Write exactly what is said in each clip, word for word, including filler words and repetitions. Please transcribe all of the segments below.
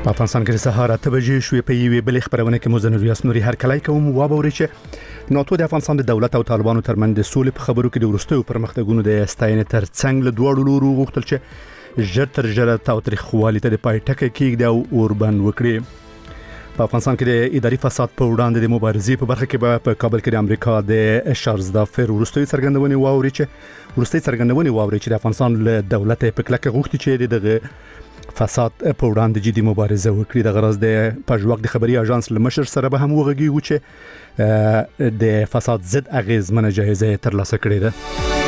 په افغانستان کې سهار اته بجې شوې په یوې بلې خبرونه کې مو زنور یاسنوري هر کله کوم وابوري چې ناتو د افغانستان د دولت او طالبانو ترمنځ د سولې په خبرو کې د ورستیو پرمختګونو د استاینې تر څنګ له دوه لورو غوښتل چې ژر تر ژره تاوتریخوالي ته د پای ټکی کېږي او اوربند وکړي. په افغانستان کې د اداري فساد په وړاندې د مبارزې په برخه کې په کابل کې د امریکا د شارزدافر ورستیو څرګندونې واوري چې ورستي څرګندونې واوري چې د افغانستان له دولت په کلکه غوښتي چې دغه فساد په وړاندې جدي مبارزه وکړي. د غرض د پژواک د خبري اژانس لمشر سره به هم وغږیږو چې د فساد ضد اغیزمنه جایزه ترلاسه کړې ده.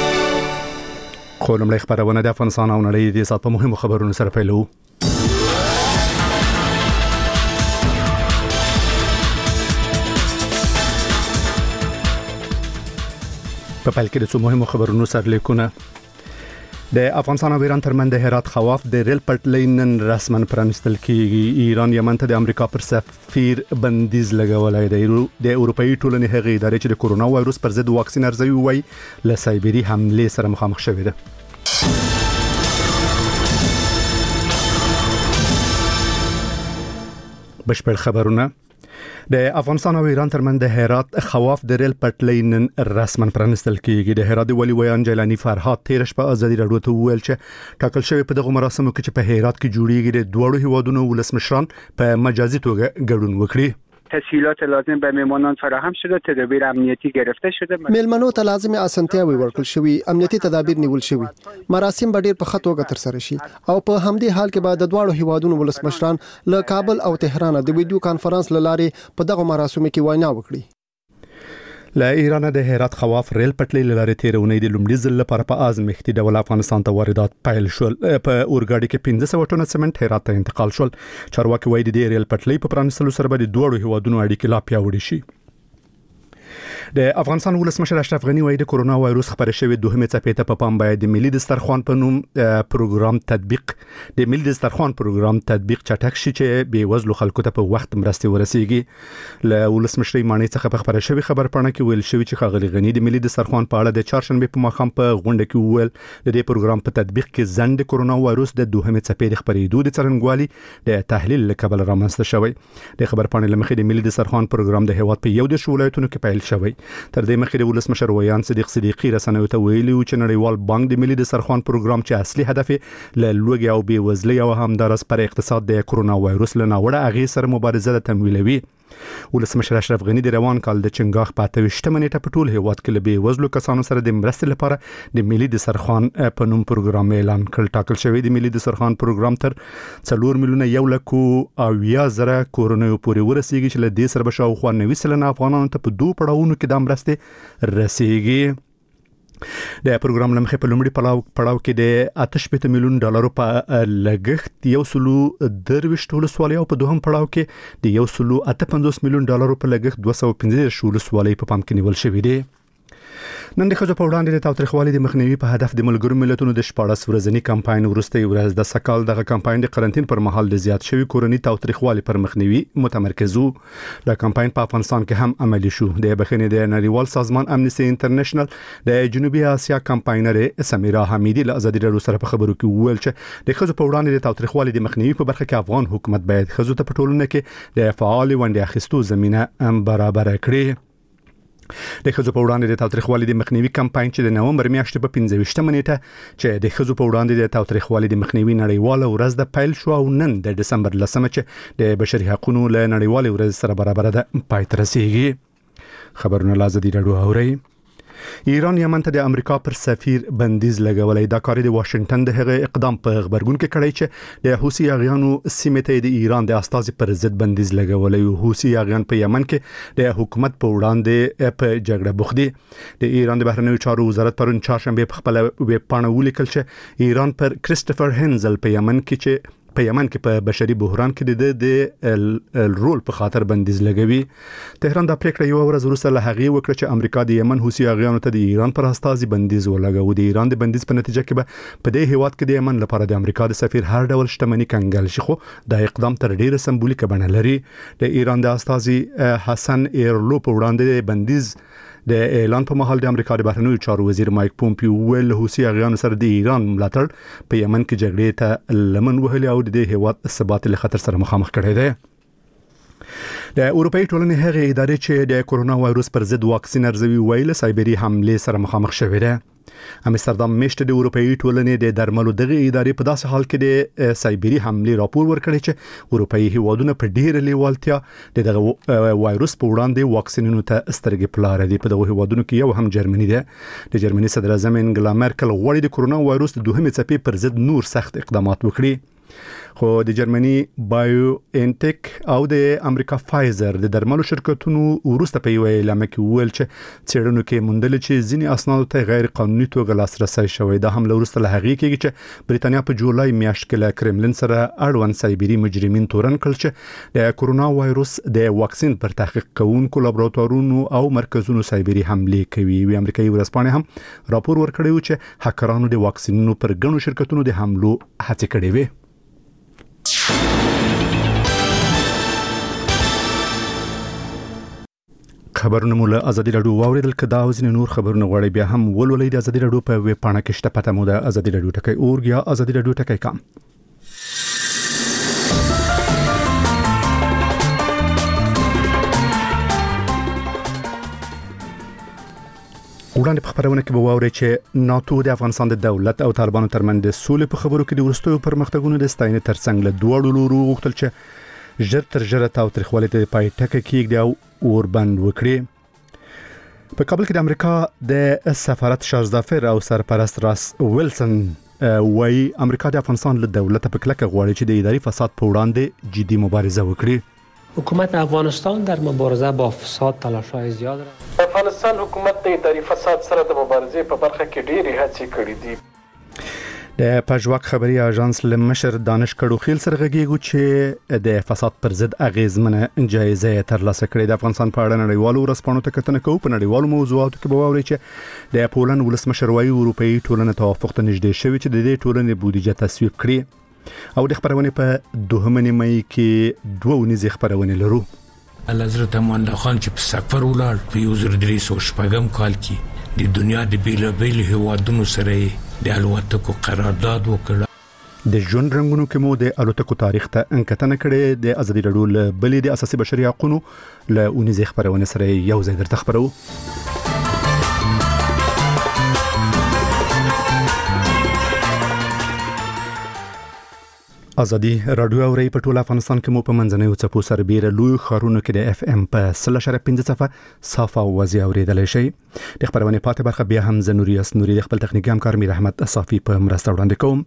خو لمړی خبرونه د افغانستان او نړۍ د سات په مهمو خبرونو سره پیلو. په پیل کې د څو مهمو خبرونو سره لیکونه. د افغانستان او ایران ترمنځ د هرات خواف د ریل پټلۍ نن رسما پرانستل کیږي. ایران یمن ته د امریکا پر سفیر بندیز لګولای دی. د اروپאי ټولنې هغه ادارې چې د کورونا وایروس پر ضد واکسین ارزوي وای له سایبری حمله سره مخامخ شوې ده. بشپړ خبرونه. د افغانستان او ایران ترمنځ د هرات خواف د ریل پټلۍ نن رسما پرانستل کیږي. د هرات ولی ویان جیلانی فرهاد تیرش په ازادي راډیو ته ویل چې ټاکل شوی په دغه مراسمو کې چې په هرات کې جوړیږي د دوړو هیوادونو ولسمشران په مجازي توګه ګډون وکړي. تسهیلات لازم به میهمانان فراهم شده، تدابیر امنیتی گرفته شده. میلمنو ته لازم اسانتیاوي ورکړل شوی، امنیتی تدابیر نیول شوی. مراسم به ډیر په ښه توګه ترسره شي او په همدې حال کې به د دواړو هیوادونو ولسمشران له کابل او تهران د ویډیو کانفرنس لارې په دغه مراسمو کې وینا وکړي. له ایران د هرات خواف ریل پټلۍ لارې تیرونې د لومړي ځل لپاره په ازمختي ډول افغانستان ته واردات پیل شول. په اورګاډي کې پنځه سوه ټنه سمنټ هرات ته انتقال شول. چارواکي وایي د ریل پټلۍ په پرانستلو سره به د دوه هیوادونو اړیکې لا پیاوړې شي. د افغانستان ولسمشر اشرف غنی وایي د کورونا وایروس خبره شوې دوهمه څپې ته په پام باید د ملي دسترخوان په نوم پروګرام تطبیق د ملي دسترخوان پروګرام تطبیق چټک شي چې بې وزلو خلکو ته په وخت مرستې ورسیږي. له ولسمشر مانی څخه په خبره شوې خبر پاڼه کې ویل شوی چې خاغلی غنی د ملي دسترخوان په اړه د چهارشنبه په ماښام په غونډه کې وویل د دې پروګرام په تطبیق کې ځند کورونا وایروس د دوهمه څپې د خبرېدو د څرنګوالي د تحلیل لکبل رامنځته شوی. د خبر پاڼې لمخې د ملي دسترخوان پروګرام د هیواد په یو د ولایتونو کې پیل شوی. تر دې مخکې د ولسمشر ویان صدیق صدیقی رسنیو ته ویلي چې نړیوال بانک د ملي دسترخوان پروګرام چې اصلي هدف له لوږې او بې وزلۍ او همدارس پر اقتصاد د کورونا وایروس له ناوړه اغېز سره مبارزه د تمویلوي. ولسمشر اشرف غنی د روان کال د چنګاخ په اته ویشتمه نیټه په ټول هیواد کې له بې وزلو کسانو سره د مرستې لپاره د ملي دسترخوان په نوم پروګرام اعلان کړ. ټاکل شوی د ملي دسترخوان پروګرام تر څلور میلیونه یو لکو او یا زره کورونو پورې ورسیږي چې له دې سره به شاوخوا نوي سلنه افغانانو ته په دوه پړاوونو کې د مرستې رسیږي. د پروګرام لمخې په لومړي پړاو پړاو کې د اته شپږ میلیون ډالرو په لګښت یو سلو درويشت ولسوالۍ او په دوهم پړاو کې د یو سلو اته پنځوس میلیون ډالرو په لګښت دوه سوه پنځه ولسوالۍ په پام کې نیول شوې دي. نن د ښځو په وړاندې د تاوتریخوالي د مخنیوي په هدف د ملګرو ملتونو د شپاړس ورځني کمپاین وروستۍ ورځ د سکال دغه کمپاین د قرنټین پر مهال د زیات شوی کورنی تاوتریخوالي پر مخنیوي متمرکز وو. دا کمپاین په افغانستان کې هم عملی شو. د بخښنې د نړیوال سازمان امنیستي انټرنیشنل د جنوبي اسیا کمپاینر سمیرا حمیدی له ازادي راډیو سره په خبرو کې وویل چې د ښځو په وړاندې د تاوتریخوالي د مخنیوي په برخه کې افغان حکومت باید ښځو ته په ټولنه کې د فعال ونډې اخیستو زمينه برابر کړي. د ښځو په وړاندې د تاوتریخوالي د مخنیوي کمپاین چې د نومبر میاشتې په پنځه ویشتمه نیټه چې د ښځو په وړاندې د تاوتریخوالي د مخنیوي نړیواله ورځ د پیل شو او نن د دسمبر لسمه چې د بشري حقوقو له نړیوالې ورځ سره برابر ده پای ته رسیږي. خبرونه لازم دي راډیو اوري. ایران یمن ته د امریکا پر سفیر بندیز لګولای. دا کار د واشنگټن د هغه اقدام په خبرګون کې کړی چې د حوثي اغیانو سیمه ته د ایران د استازي پر ضد بندیز لګولای. حوثي اغیان په یمن کې د حکومت په وړاندې په جګړه بوخت دي. د ایران د بهرنیو چارو وزارت پرون چهارشنبه په خپل ویب پاڼه ولیکل چې ایران پر کریسټوفر هنزل په یمن کې چې په یمن کې په بشري بحران کې د د رول په خاطر بندیز لګوي. تهران د پریکړه یو ورځ وروسته له هغه وکړه چې امریکا د یمن حوثي اغیانو ته د ایران پر استازي بندیز ولګاوه. د ایران د بندیز په نتیجه کې به په دې هیواد کې د یمن لپاره د امریکا د سفیر هر ډول شتمنۍ کنګل شي. خو دا اقدام تر ډیره سمبولیک بڼه لري. د ایران د استازي حسن ایرلو په وړاندې بندیز د اعلان په مهال د امریکا د بهرنیو چارو وزیر مایک پومپیو ویل حوثي اغیان سره د ایران ملاتړ په یمن کې جګړې ته لمن وهلي او د هیواد ثبات له خطر سره مخامخ کړی دی. د اروپאי ټولنې هغه ادارې چې د کورونا وایروس پر ضد واکسین ارزوي ویل سایبری حمله سره مخامخ شوې ده. امستردام میشته د اروپאי ټولنې د درملو دغه ادارې په داسې حال کې د سایبری حمله راپور ورکړی چې اروپאי هیوادونه په ډیر لیوالتیا د دغه وایروس په وړاندې واکسینونو ته سترګې پلار دي. په دغه هیوادونو کې یو هم جرمني ده. د جرمني صدر اعظم انګلا مارکل غواړي د کورونا وایروس د دوهمې څپې پر ضد نور سخت اقدامات وکړي. خو د جرمني بایو انټیک او د امریکا فایزر د درملو شرکتونو ورسته په یو اعلان کې ویل چې څېړنو کې موندل چې ځینې اسناد ته غیر قانوني توګه لاسرسي شوی. دا هم ورسته له هغې کېږي چې بریتانیا په جولای میاشت کې له کرملین سره اړوند سایبری مجرمین تورن کړل چې د کورونا وایروس د واکسین پر تحقیق کوونکو لابراتوارونو او مرکزونو سایبری حمله کوي. وی امریکایي ورځپاڼې هم راپور ورکړی و چې هکرانو د واکسینونو پر ګڼو شرکتونو د حملو هڅې کړې وي. خبرونه مو له ازادي رادیو واوریدل. کدا وزن نور خبرونه غواړي بیا هم ولولئ د ازادي رادیو په ویب پاڼه کې شته پته مو د ازادي رادیو ټکی اورګ یا ازادي رادیو ټکی کام. وړاندې په خبرونه کې به واورئ چې ناتو د افغانستان د دولت او طالبانو ترمنځ د سولې په خبرو کې د وروستیو پرمختګونو د ستاینې ترڅنګ له دواړو لورو غوښتل چې ژر تر ژره تاوتریخوالي ته پای ټکی کېږدي او اوربند وکړي. په کابل کې د امریکا د سفارت شارزافر او سرپرست راس ویلسن وايي امریکا د افغانستان له دولت په کلکه غواړي چې د اداري فساد په وړاندې جدي مبارزه وکړي. حکومت افغانستان در مبارزه با فساد تلاش‌های زیاد را افغانستان حکومت د اداري فساد سره د مبارزې په برخه کې ډېرې هڅې کړې دي. د پژواک خبري اژانس لمشر دانش کډوخیل سره غږیږي چې د فساد پر ضد اغیزمنه جایزه ترلاسه کړې. د افغانستان په اړه نړیوالو ورځپاڼو ته کتنه کوو. په نړیوالو موضوعاتو کې به واورئ چې د پولند ولسمشر وايي اروپאי ټولنه توافق ته نږدې شوې چې د دې ټولنې بودیجه تصویب کړي. او د خبرونه په دوهمه نیمه کې دوه ونیزه خبرونه لرو. حضرت امان الله خان چې په سفر ولاړ په یو زر درې سوه شپږم کال کې د دنیا د بیلابیل هیوادونو سره د الوتکو قرارداد وکړ. د ژوند رنگونو کې مو د الوتکو تاریخ ته انکتنه کړې. د ازادي رادیو له بلې د اساسي بشري حقوقو له اونیزه خبرونه سره یو ځای درته خبرو. ازادي رادیو اوري په ټول افغانستان کې مو په منځنوي چپو سربېره لوی خارونو کې د اف ام په صفر اشاریه پنځه صفه صافه وزي اوریدل شي. د خبرونه پاتې برخه بیا هم زنوري اسنوري د خپل تخنیکی همکار میر احمد صافي په مرسته وړاندې کوم.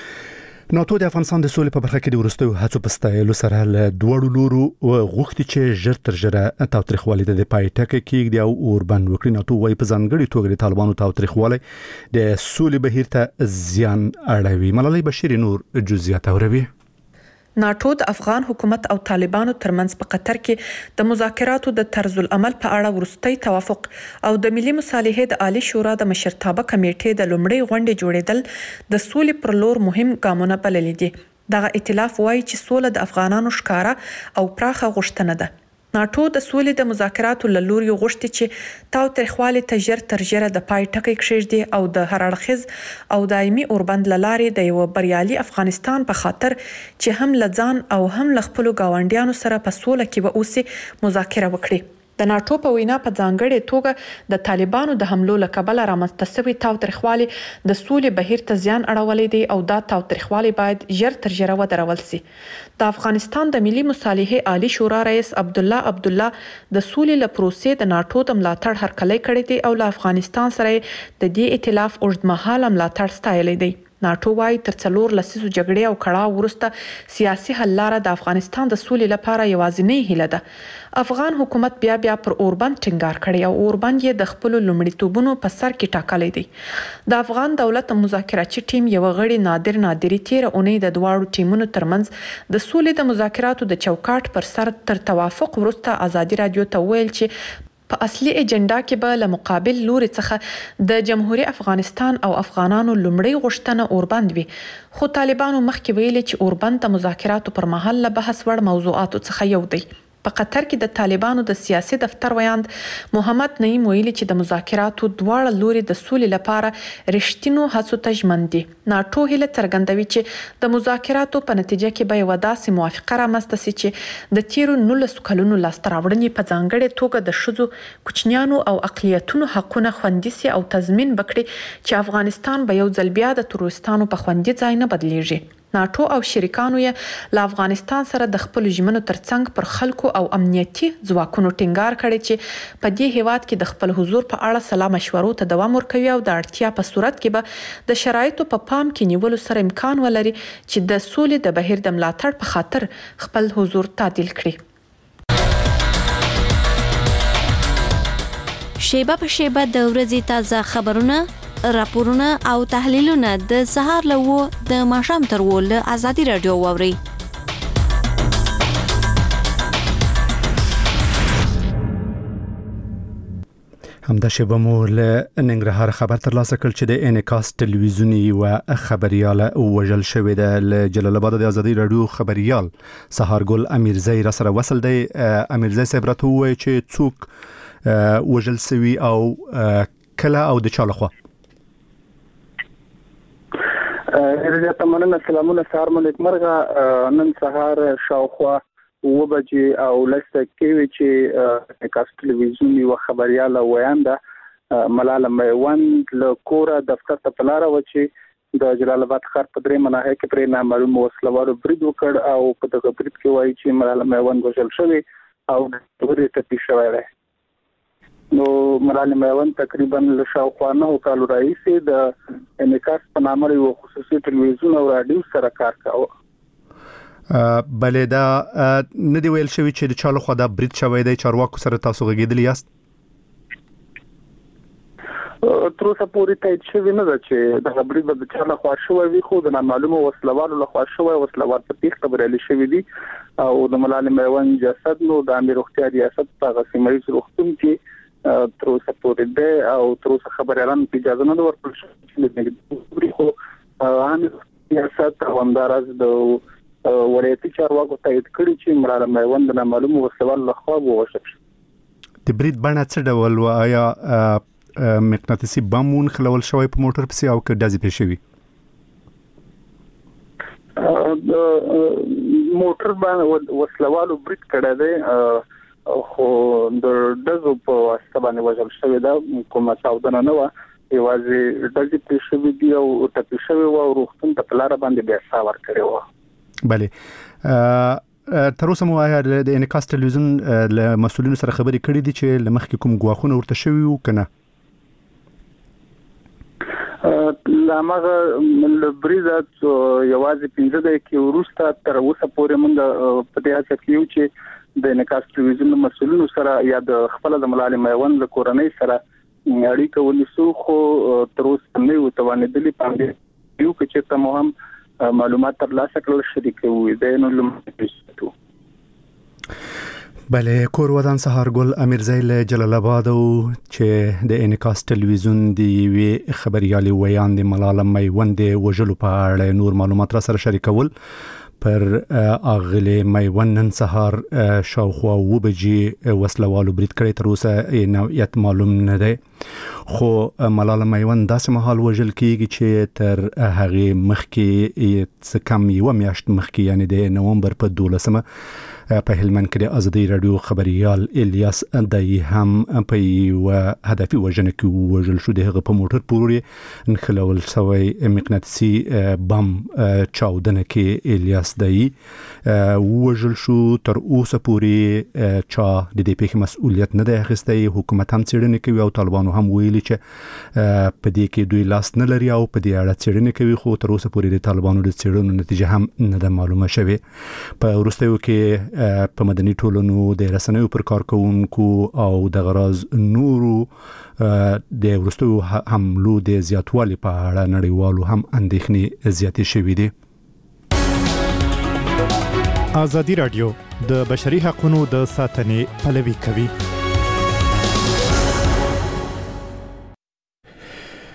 ناتو د افغانستان د سولې په برخه کې د ورستیو هڅو په ستایلو سره له دوړو لورو غوښتي چې ژر تر ژره تاوتریخوالي د پای ټکی کېږدي او اوربند وکړي. ناتو وايي په ځانګړي توګه د طالبانو تاوتریخوالي د سولې بهیر ته زیان اړوي. ملالۍ بشیر نور جزئیات اوروي. ناتو د افغان حکومت او طالبانو ترمنځ په قطر کې د مذاکراتو د طرز العمل په اړه وروستي توافق او د ملي مصالحې د عالی شورا د مشرتابه کمیټې د لومړۍ غونډې جوړېدل د سولې پر لور مهم ګامونه بللي دي. دغه ائتلاف وایي چې سوله د افغانانو ښکارا او پراخه غوښتنه ده. ناتو د سولې د مذاکراتو له لوري غوښتي چې تاوتریخوالي ته ژر تر ژره د پای ټکی کېږدي او د هر اړخیز او دایمي اوربند له لارې د یو بریالي افغانستان په خاطر چې هم لځان او هم له خپلو ګاونډیانو سره په سوله کې به اوسي مذاکره وکړي. د ناتو په وینا په ځانګړې توګه د طالبانو د حملو له کبله رامنځته شوي تاوتریخوالي د سولې بهیر ته زیان اړولی دی او دا تاوتریخوالي باید ژر تر ژره ودرول سي. د افغانستان د ملي مصالحې عالی شورا رئیس عبدالله عبدالله د سولې له پروسې د ناتو د ملاتړ هرکلی کړی دی او له افغانستان سره د دې ائتلاف اوږدمهاله ملاتړ ستایلی دی. ناتو وايي تر څلور لسیزو جګړې او کړاو وروسته سیاسي حل لاره د افغانستان د سولې لپاره یوازینۍ هیله ده. افغان حکومت بیا بیا پر اوربند ټینګار کړی او اوربند یې د خپلو لومړیتوبونو په سر کې ټاکلی دی. د افغان دولت مذاکراتي ټیم یو غړي نادر نادری تیر اونۍ د دواړو ټیمونو ترمنځ د سولې د مذاکراتو د چوکاټ پر سر تر توافق وروسته ازادي رادیو ته ویل چې په اصلي اجنډا کې به له مقابل لوري څخه د جمهوریت افغانستان او افغانانو لومړی غوښتنه اوربند وي. خو طالبانو مخکې ویلي چې اوربند د مذاکراتو پر مهال له بحث وړ موضوعاتو څخه یو دی. په قطر کې د طالبانو د سیاسي دفتر ویاند محمد نعیم ویلي چې د مذاکراتو دواړه لوري د سولې لپاره رښتینو هڅو ته ژمن دي. ناټو هیله څرګندوي چې د مذاکراتو په نتیجه کې به یوه داسې موافقه رامنځته شي چې د تیرو نولسو کلونو لاسته راوړنې په ځانګړې توګه د ښځو، کوچنیانو او اقلیتونو حقونه خوندي سي او تضمین وکړي چې افغانستان به یو ځل بیا د تروریستانو په خوندي ځای نه بدلیږي. ناټو او شریکانو یې له افغانستان سره د خپل ژمنو ترڅنګ پر خلکو او امنیتي ځواکونو ټینګار کړی چې په دې هیواد کې د خپل حضور په اړه سلا مشورو ته دوام ورکوي او د اړتیا په صورت کې به د شرایطو په پام کې نیولو سره امکان ولري چې د سولې د بهیر د ملاتړ په خاطر خپل حضور تعدیل کړي. شیبه په شیبه د ورځې تازه خبرونه، راپورونه او تحلیلونه د سهار له و د ماښام تر و له ازادي رادیو واوري. همدا شیبه مو له ننګرهار خبر ترلاسه کړ چې د انعکاس ټلویزیوني و خبرياله وژل شوې ده. له جلال آباد د ازادي رادیو خبريال سهارګل امیرزی را سره وصل دی. امیرزی صاحب راته ووایي چې څوک وژل شوي او کله او د چا لخوا؟ رضایت مننه. سلامونه، سهار مو نیکمرغه. نن سهار شاوخوا اوه بجې او لس دقیقې وې چې انعکاس ټلویزیوني و خبریاله ویانده ملاله میوند له کوره دفتر ته په لاره وه چې د جلال آباد ښار په درېیمه ناحیه کې پرې نامعلومو وسلوالو برید وکړ او په دغه برید کې وایي چې ملاله میوند وژل شوې او ډېرې ټپي شوی دی. نو ملاله میوند تقریبا له شاوخوا نهو کالو راهیسې د انعکاس په نامه یو خصوصي ټلویزیون او راډیو سره کار کاوه. بلې دا نه دی ویل شوی چې د چا لخوا دا برید شوی دی؟ چارواکو سره تاسو غږېدلی یاست؟ تر اوسه پورې تایید شوی نه ده چې دغه برید به د چا لخوا شوی وي، خو د نامعلومو وسلوالو لخوا شوی. وسلوال په تیښته بریالي شوي دي او د ملاله میوند جسد نو د امیر روغتیا ریاست په هغه سیمه ییز روغتون کې تر اوسه پورې دی او تر اوسه خبریالانو ته اجازه نه ده ورکړل شوې چې خو امیر ریاست او همداراز د ولایتي چارواکو تایید کړي چې ملاله میوند د نامعلومو وسلوالو لخوا ووژل شوه. د برید بڼه څه ډول وه؟ آیا مقناطیسي بم ونښلول شوی په موټر پسې او که ډزې پرې شوي؟ موټر باندې وسلوالو برید کړی دی خو د ډزو په واسطه باندې وژل شوی ده. کومه چاودنه نه وه، یوازې ډزې پرې شوي دي او ټپي شوي وه او روغتون ته په لاره باندې بیا ساه ورکړې وه. بلې تر اوسه مو آیا د انعکاس ټلویزیون له مسؤلینو سره خبرې کړې دي چې له مخکې کوم ګواښونه ورته شوي وو که نه؟ له هماغه له بریده یوازې پنځه دقیقې وروسته تر اوسه پورې موږ په دې هڅه کې یو چې د انعکاس ټلویزیون مسؤلینو سره یا د خپل د ملاله میوند له کورنۍ سره اړیکه ونیسو، خو تر اوسه نه یو توانېدلي. پاندې یو که چېرته مو هم معلومات ترلاسه کړل شریکوي دی نو لومړی. بله، کور ودان سهارګل امیرزی له جلال آباد چې د انعکاس ټلویزیون د یوې خبریالې ویاندې ملاله میوند وژلو په اړه نور معلومات را سره شریکول. پر اغلی میوند نن سهار شاوخوا اوه بجې وسلوالو برید کړی. تر اوسه نوعیت معلوم نه دی، خو ملاله میوند داسې مهال وژل کیږي چې تر هغې مخکې څه کم یوه میاشت مخکې یعنې د نومبر په دولسمه په هلمند کې د ازادي رادیو خبريال الیاس دای هم په یوه هدفي وژنه کې وژل شو. د هغه په موټر پورې نښلول شوی مقناطیسي بم چاودنه کې الیاس دای وژل شو. تر اوسه پورې چا د دې پیښې مسؤلیت نه دی اخیستی. حکومت هم څېړنې کوي او طالبانو هم ویلي چې په دې کې دوی لاس نه لري او په دې اړه څېړنې کوي، خو تر اوسه پورې د طالبانو د څېړنو نتیجه هم نه ده معلومه شوې. په وروستیو کې په مدني ټولنو د رسنیو پر کارکونکو او د غراز نورو د وروستیو حملو د زیاتوالي په اړه نړیوالو هم اندېښنې زیاتې شوې دي. ازادي رادیو د بشري حقوقو د ساتنې پلوي کوي.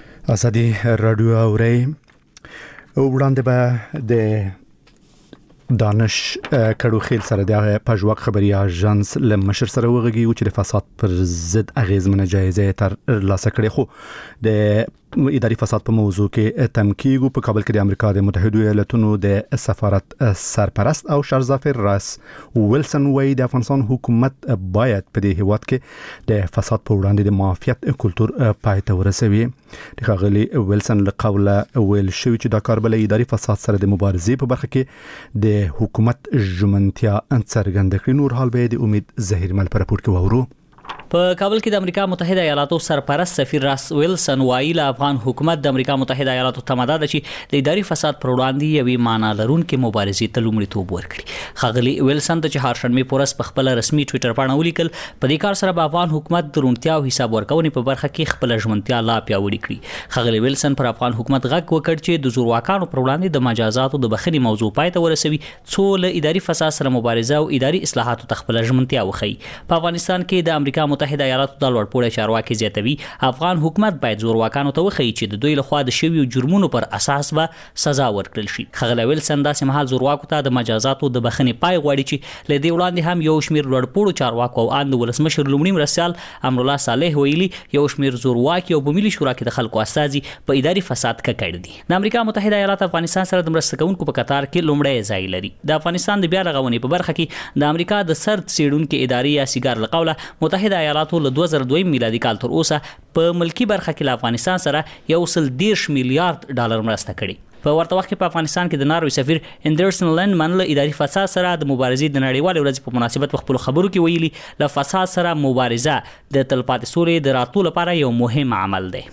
ازادي رادیو اوري وړاندې به د دانش کډو خیل سره د پژواک خبري اژانس لمشر سره وغږی او چې د فساد پر ضد اغیزمنه جایزه تر لاسه کړې خو د اداري فساد په موضوع کې تمکیګو په کابل کې د امریکا د متحده ایالاتونو د سفارت سرپرست او شرزافر راس ویلسن وای د افغانستان حکومت باید په دې هیواد کې د فساد په وړاندې د معافیت کلتور پای ته ورسوي. د غلي ویلسن له قوله ویل شوی چې د کار بل اداري فساد سره د مبارزې په برخه کې د حکومت ژمنتیا څرګنده کړي. نور حال به د امید زهیر مل پر راپور کې وورو. په کابل کې د امریکا متحده ایالاتو سرپرست سفیر راس ویلسن وایي له افغان حکومت د امریکا متحده ایالاتو تماده ده چې د اداري فساد پر وړاندې یوې معنا لرونکې مبارزې ته لومړیتوب ورکړي. ښاغلي ویلسن د چهارشنبې په ورځ په خپله رسمي ټویټر باندې ولیکل په دې کار سره به افغان حکومت د روڼتیا او حساب ورکونې په برخه کې خپله ژمنتیا لا پیاوړې کړي. ښاغلي ویلسن پر افغان حکومت غږ وکړ چې د زورواکانو پر وړاندې د مجازاتو د بخښنې موضوع پای ته ورسوي څو له اداري فساد سره مبارزه او اداري اصلاحاتو ته خپله ژمنتیا وښيي. په افغانستان کې د امریکا متحده ایالاتو د لوړپوړي چارواکي زیاتوي افغان حکومت باید زورواکانو ته وښيي چې د دوی لخوا د شویو جرمونو پر اساس به سزا ورکړل شي. ښاغلی ویلسن داسې مهال زورواکو ته د مجازاتو د بخښنې پای غواړي چې له دې وړاندې هم یو شمېر لوړپوړو چارواکو او ان د ولسمشر لومړي مرستیال امرالله صالح ویلي یو شمېر زورواکي او په ملي شورا کې د خلکو استازي په اداري فساد ککړ دي. د امریکا متحده ایالات افغانستان سره د مرسته کوونکو په قطار کې لومړی ځای لري. د افغانستان د بیا رغونې په برخه کې د امریکا د سرد څېړونکي ادارې یا سیګار له قوله متحده ایالاتو له دوه زره دوه میلادي کال تر اوسه په ملکی برخه کې له افغانستان سره یو سل دېرش میلیارډ ډالر مرسته کړي. په ورته وخت کې په افغانستان کې د ناروې سفیر اندرسن لندمن له اداري فساد سره د مبارزې د نړیوالې ورځې په مناسبت په خپلو خبرو کې ویلي له فساد سره مبارزه د تلپاتې سولې د راتلو لپاره یو مهم عمل دی.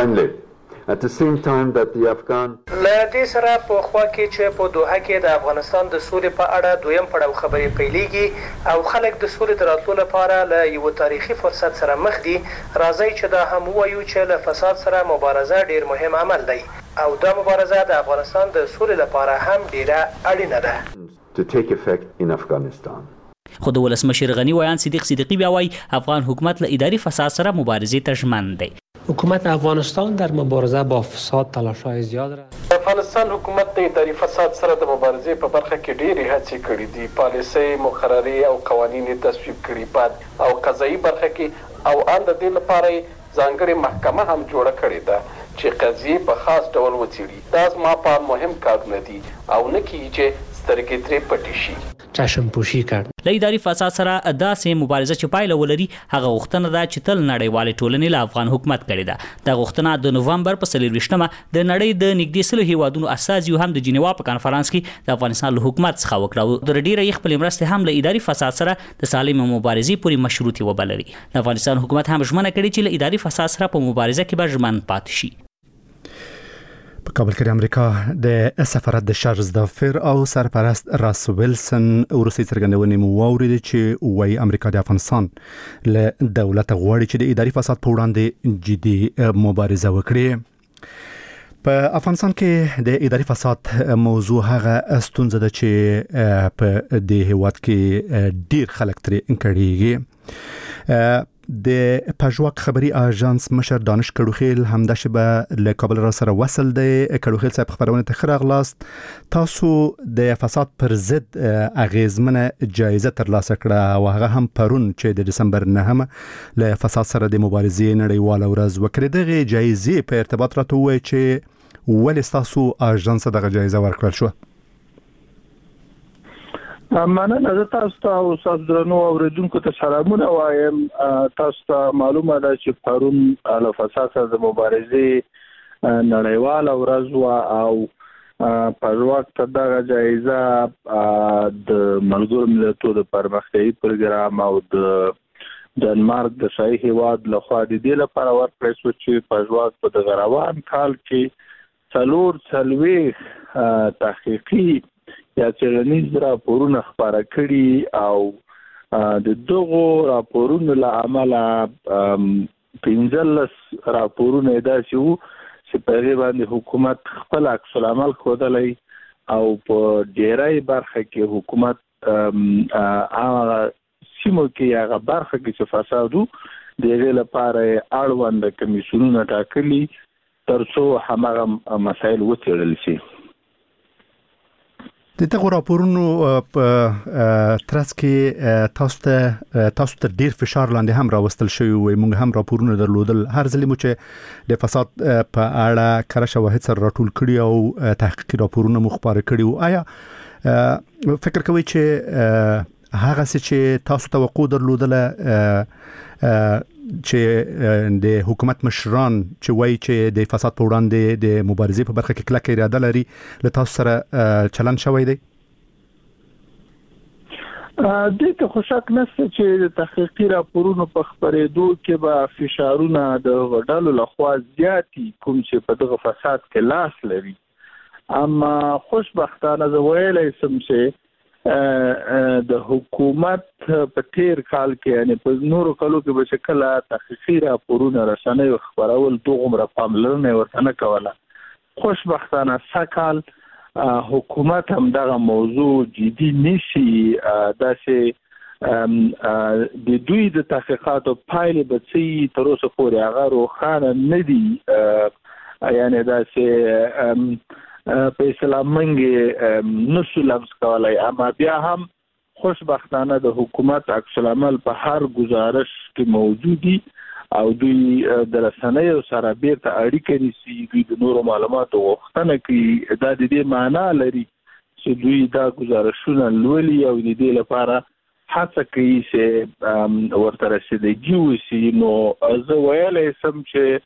At the same time that the Afghan لا دې سره په خوا کې چې په دوحه کې د افغانستان د سولې په اړه دویم پړاو خبرې پیلېږي او خلک د سولې د راتلو لپاره له یو تاریخي فرصت سره مخ دي. راځي چې دا هم ووایو چې له فساد سره مبارزه ډیر مهم عمل دی او دا مبارزه د افغانستان د سولې لپاره هم ډیره اړینه ده. to take effect in Afghanistan. خو د ولسمشر غنی ویان صدیق صدیقی بیا وایي افغان حکومت له اداري فساد سره مبارزې ته ژمن دی. حکومت افغانستان در مبارزه با فساد تلاش‌های زیاد را افغانستان حکومت د اداري فساد سره د مبارزې په برخه کې ډېرې هڅې کړې دي. پالیسۍ، مقررې او قوانین یې تصویب کړي. په او قضایي برخه کې او ان د دې لپاره ځانګړې محکمه هم جوړه کړې ده چې قضیې په خاص ډول وڅېړي. دا زما په مهم کارونه دي او نه کیږي چې سترګې ترې پټې شي. چشم پوشی کرد. له اداري فساد سره داسې مبارزه چې پایله ولري هغه غوښتنه ده چې تل نړیوالې ټولنې له افغان حکومت کړې ده. دا غوښتنه د نومبر په څلېرویشتمه د نړۍ د نږدې سلو هیوادونو استازیو هم د جنیوا په کانفرانس کې د افغانستان له حکومت څخه وکړه او د ډېرې یې خپلې مرستې هم له اداري فساد سره د سالمې مبارزې پورې مشروطې وبلري. د افغانستان حکومت هم ژمنه کړې چې له اداري فساد سره په مبارزه کې به ژمن پاتې شي. په کابل کې د امریکا د سفارت د شرزافر او سرپرست راس ویلسن وروستۍ څرګندونې مو واورېدې چې وایي امریکا د افغانستان له دولت غواړي چې د اداري فساد په وړاندې جدي مبارزه وکړي. په افغانستان کې د اداري فساد موضوع هغه ستونزه ده چې په دې هیواد کې ډیر خلک ترې کړيږي. د پژواک خبري اژانس مشر دانش کډوخیل همدا شبه له کابل را سره وصل دی. کډوخیل صاحب خبرونه ته خراغلاست. تاسو د فساد پر ضد اغیزمنه جایزه ترلاسه کړه او هغه هم پرون چې د دسمبر نهم له فساد سره د مبارزې نړیواله ورځ وکړه. دغه جایزې په ارتباط راته وایي چې ولې تاسو اژانس دغه جایزه ورکړل شو؟ مننه. زه تاسو ته او تاسو درنو اوریدونکو ته سلامونه وایم. تاسو ته معلومه ده چې پرون له فساد سره د مبارزې نړیواله ورځ وه او پژواک ته دغه جایزه د ملګرو ملتونو د پرمختیایي پروګرام او د ډنمارک د شاهي هیواد لخوا د دې لپاره ورکړل شو چې پژواک په دغه روان کال کې څلور څلوېښت تحقیقي یا څېړنیز راپورونه خپاره کړي او د دغو راپورونو له امله پنځلس راپورونه داسې وو چې په هغې باندې حکومت خپل عکس العمل ښودلی او په ډېری برخه کې حکومت هغه سیمو کې هغه برخه کې چې فساد و د هغې لپاره یې اړونده کمیسیونونه ټاکلي تر څو هماغه مسایل وڅېړل شي. د دغه راپورونو په ترڅ کې تاسو ته تاسو ته ډیر فشار لاندې هم راوستل شوی وي. موږ هم راپورونه درلودل هر ځل مو چې د فساد په اړه کړه شواهد سره راټول کړي او تحقیقي راپورونه مو خبره کړي. آیا فکر کوئ چې هغه څه چې تاسو توقع درلودله چې د حکومت مشران چې وایي چې د فساد په وړاندې د مبارزې په برخه کې کلکه اراده لري له تاسو سره چلن شوی دی؟ د ته خوشاک نشته چې د تحقیقي راپورونو په خبرېدو کې به فشارونه د غډالو لخوا زیاتی کوم چې په دغه فساد کې لاس لري. اما خوشبختانه زه ویلی سم چې د حکومت په تیر کال کې یعنی په نورو کالو کې به شکل تحقیقي راپورونه رسنۍ خبرول دوغمره پاملرنه ورته نه کوله. خوشبختانه سکال حکومت هم دغه موضوع جدي نشي داسې د دوی د تحقیقاتو پایلې به څه تر اوسه پورې هغه روښانه نه دي. یعنی داسې په اسلام منګي نشو لمس کولای. اما بیا هم خوشبختانه د حکومت عکس العمل په هر گزارش کې موجودي او دوی د رسنیو سره بیرته اړیکه نیسي. دوی د نورو معلوماتو غوښتنه کوي. دا د دې معنا لري چې دوی دا گزارشونه لولي او د دې لپاره هڅه کوي چې ورته رسیدګي وشي. نو زه ویلی سم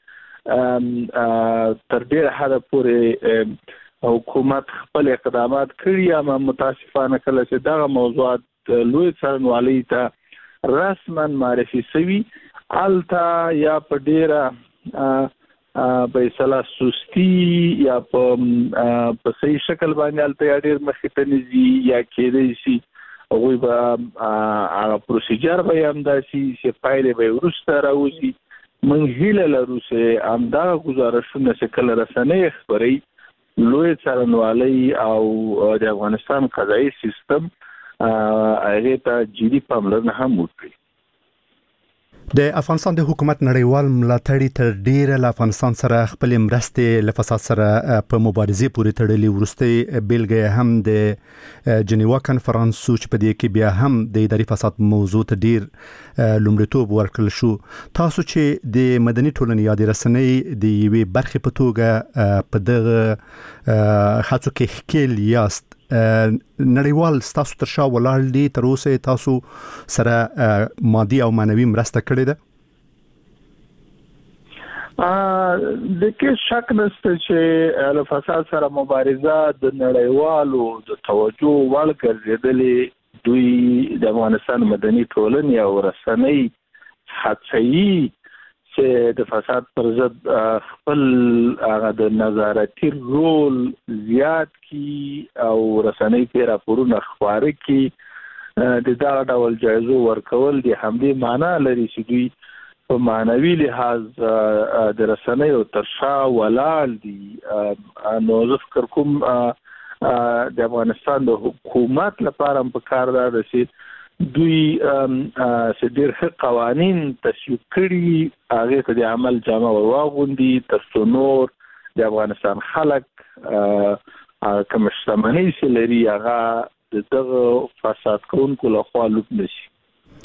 چې تر ډېره حده پورې حکومت خپل اقدامات کړي. اما متاسفانه کله چې دغه موضوعات لوی څارنوالۍ ته رسما معرفي شوي الته یا په ډیره په اصطلاح سستی یا په صحیح شکل باندې الته یا ډیر مخې ته نځي یا کېدای شي هغوی به هغه پروسیجر به یې همداسې چې پایلې به یې وروسته راوځي. موږ هیله لرو چې همدغه ګزارشونه چې کله رسنۍ خپروي لوی څارنوالۍ او د افغانستان قضایي سیستم هغې ته جدي پاملرنه هم وکړي. د افغانستان د حکومت نړیوال ملاتړي تر ډیره له افغانستان سره خپل مرستې له فساد سره په مبارزې پورې تړلي. وروستۍ بیلګه هم د جنیوا کنفرانس چې په دې کې بیا هم د اداري فساد موضوع ته ډیر لومړیتوب ورکړل شو. تاسو چې د مدني ټولنې یا د رسنۍ د یوې برخې په توګه په دغه هڅو کې ښکېل یاست، نړیوال ستاسو تر شا ولاړ دي، تر اوسه تاسو سره مادي او معنوي مرسته کړې ده؟ د کې شک نشته چې له فساد سره مبارزه د نړیوالو د توجه وړ ګرځېدلې. دوی د افغانستان مدني ټولنې او رسنۍ هڅوي چې د فساد پر ضد خپل هغه د نظارتي رول زیات کی او رسنۍ په راپورونه خپاره کی. د دغه ډول جایزو ورکول د همدې معنا لري چې دوی په معنوي لحاظ د رسنیو تر شا ولاړ دي. نو زه فکر کوم د افغانستان د حکومت لپاره هم پکار ده چې دوی چې ډېر ښه قوانین تصویب کړي هغې ته د عمل جامه ور واغوندي تر څو نور د افغانستان خلک کوم شتمنۍ چې لري هغه د دغه فساد کوونکو لخوا لوټ نه شي.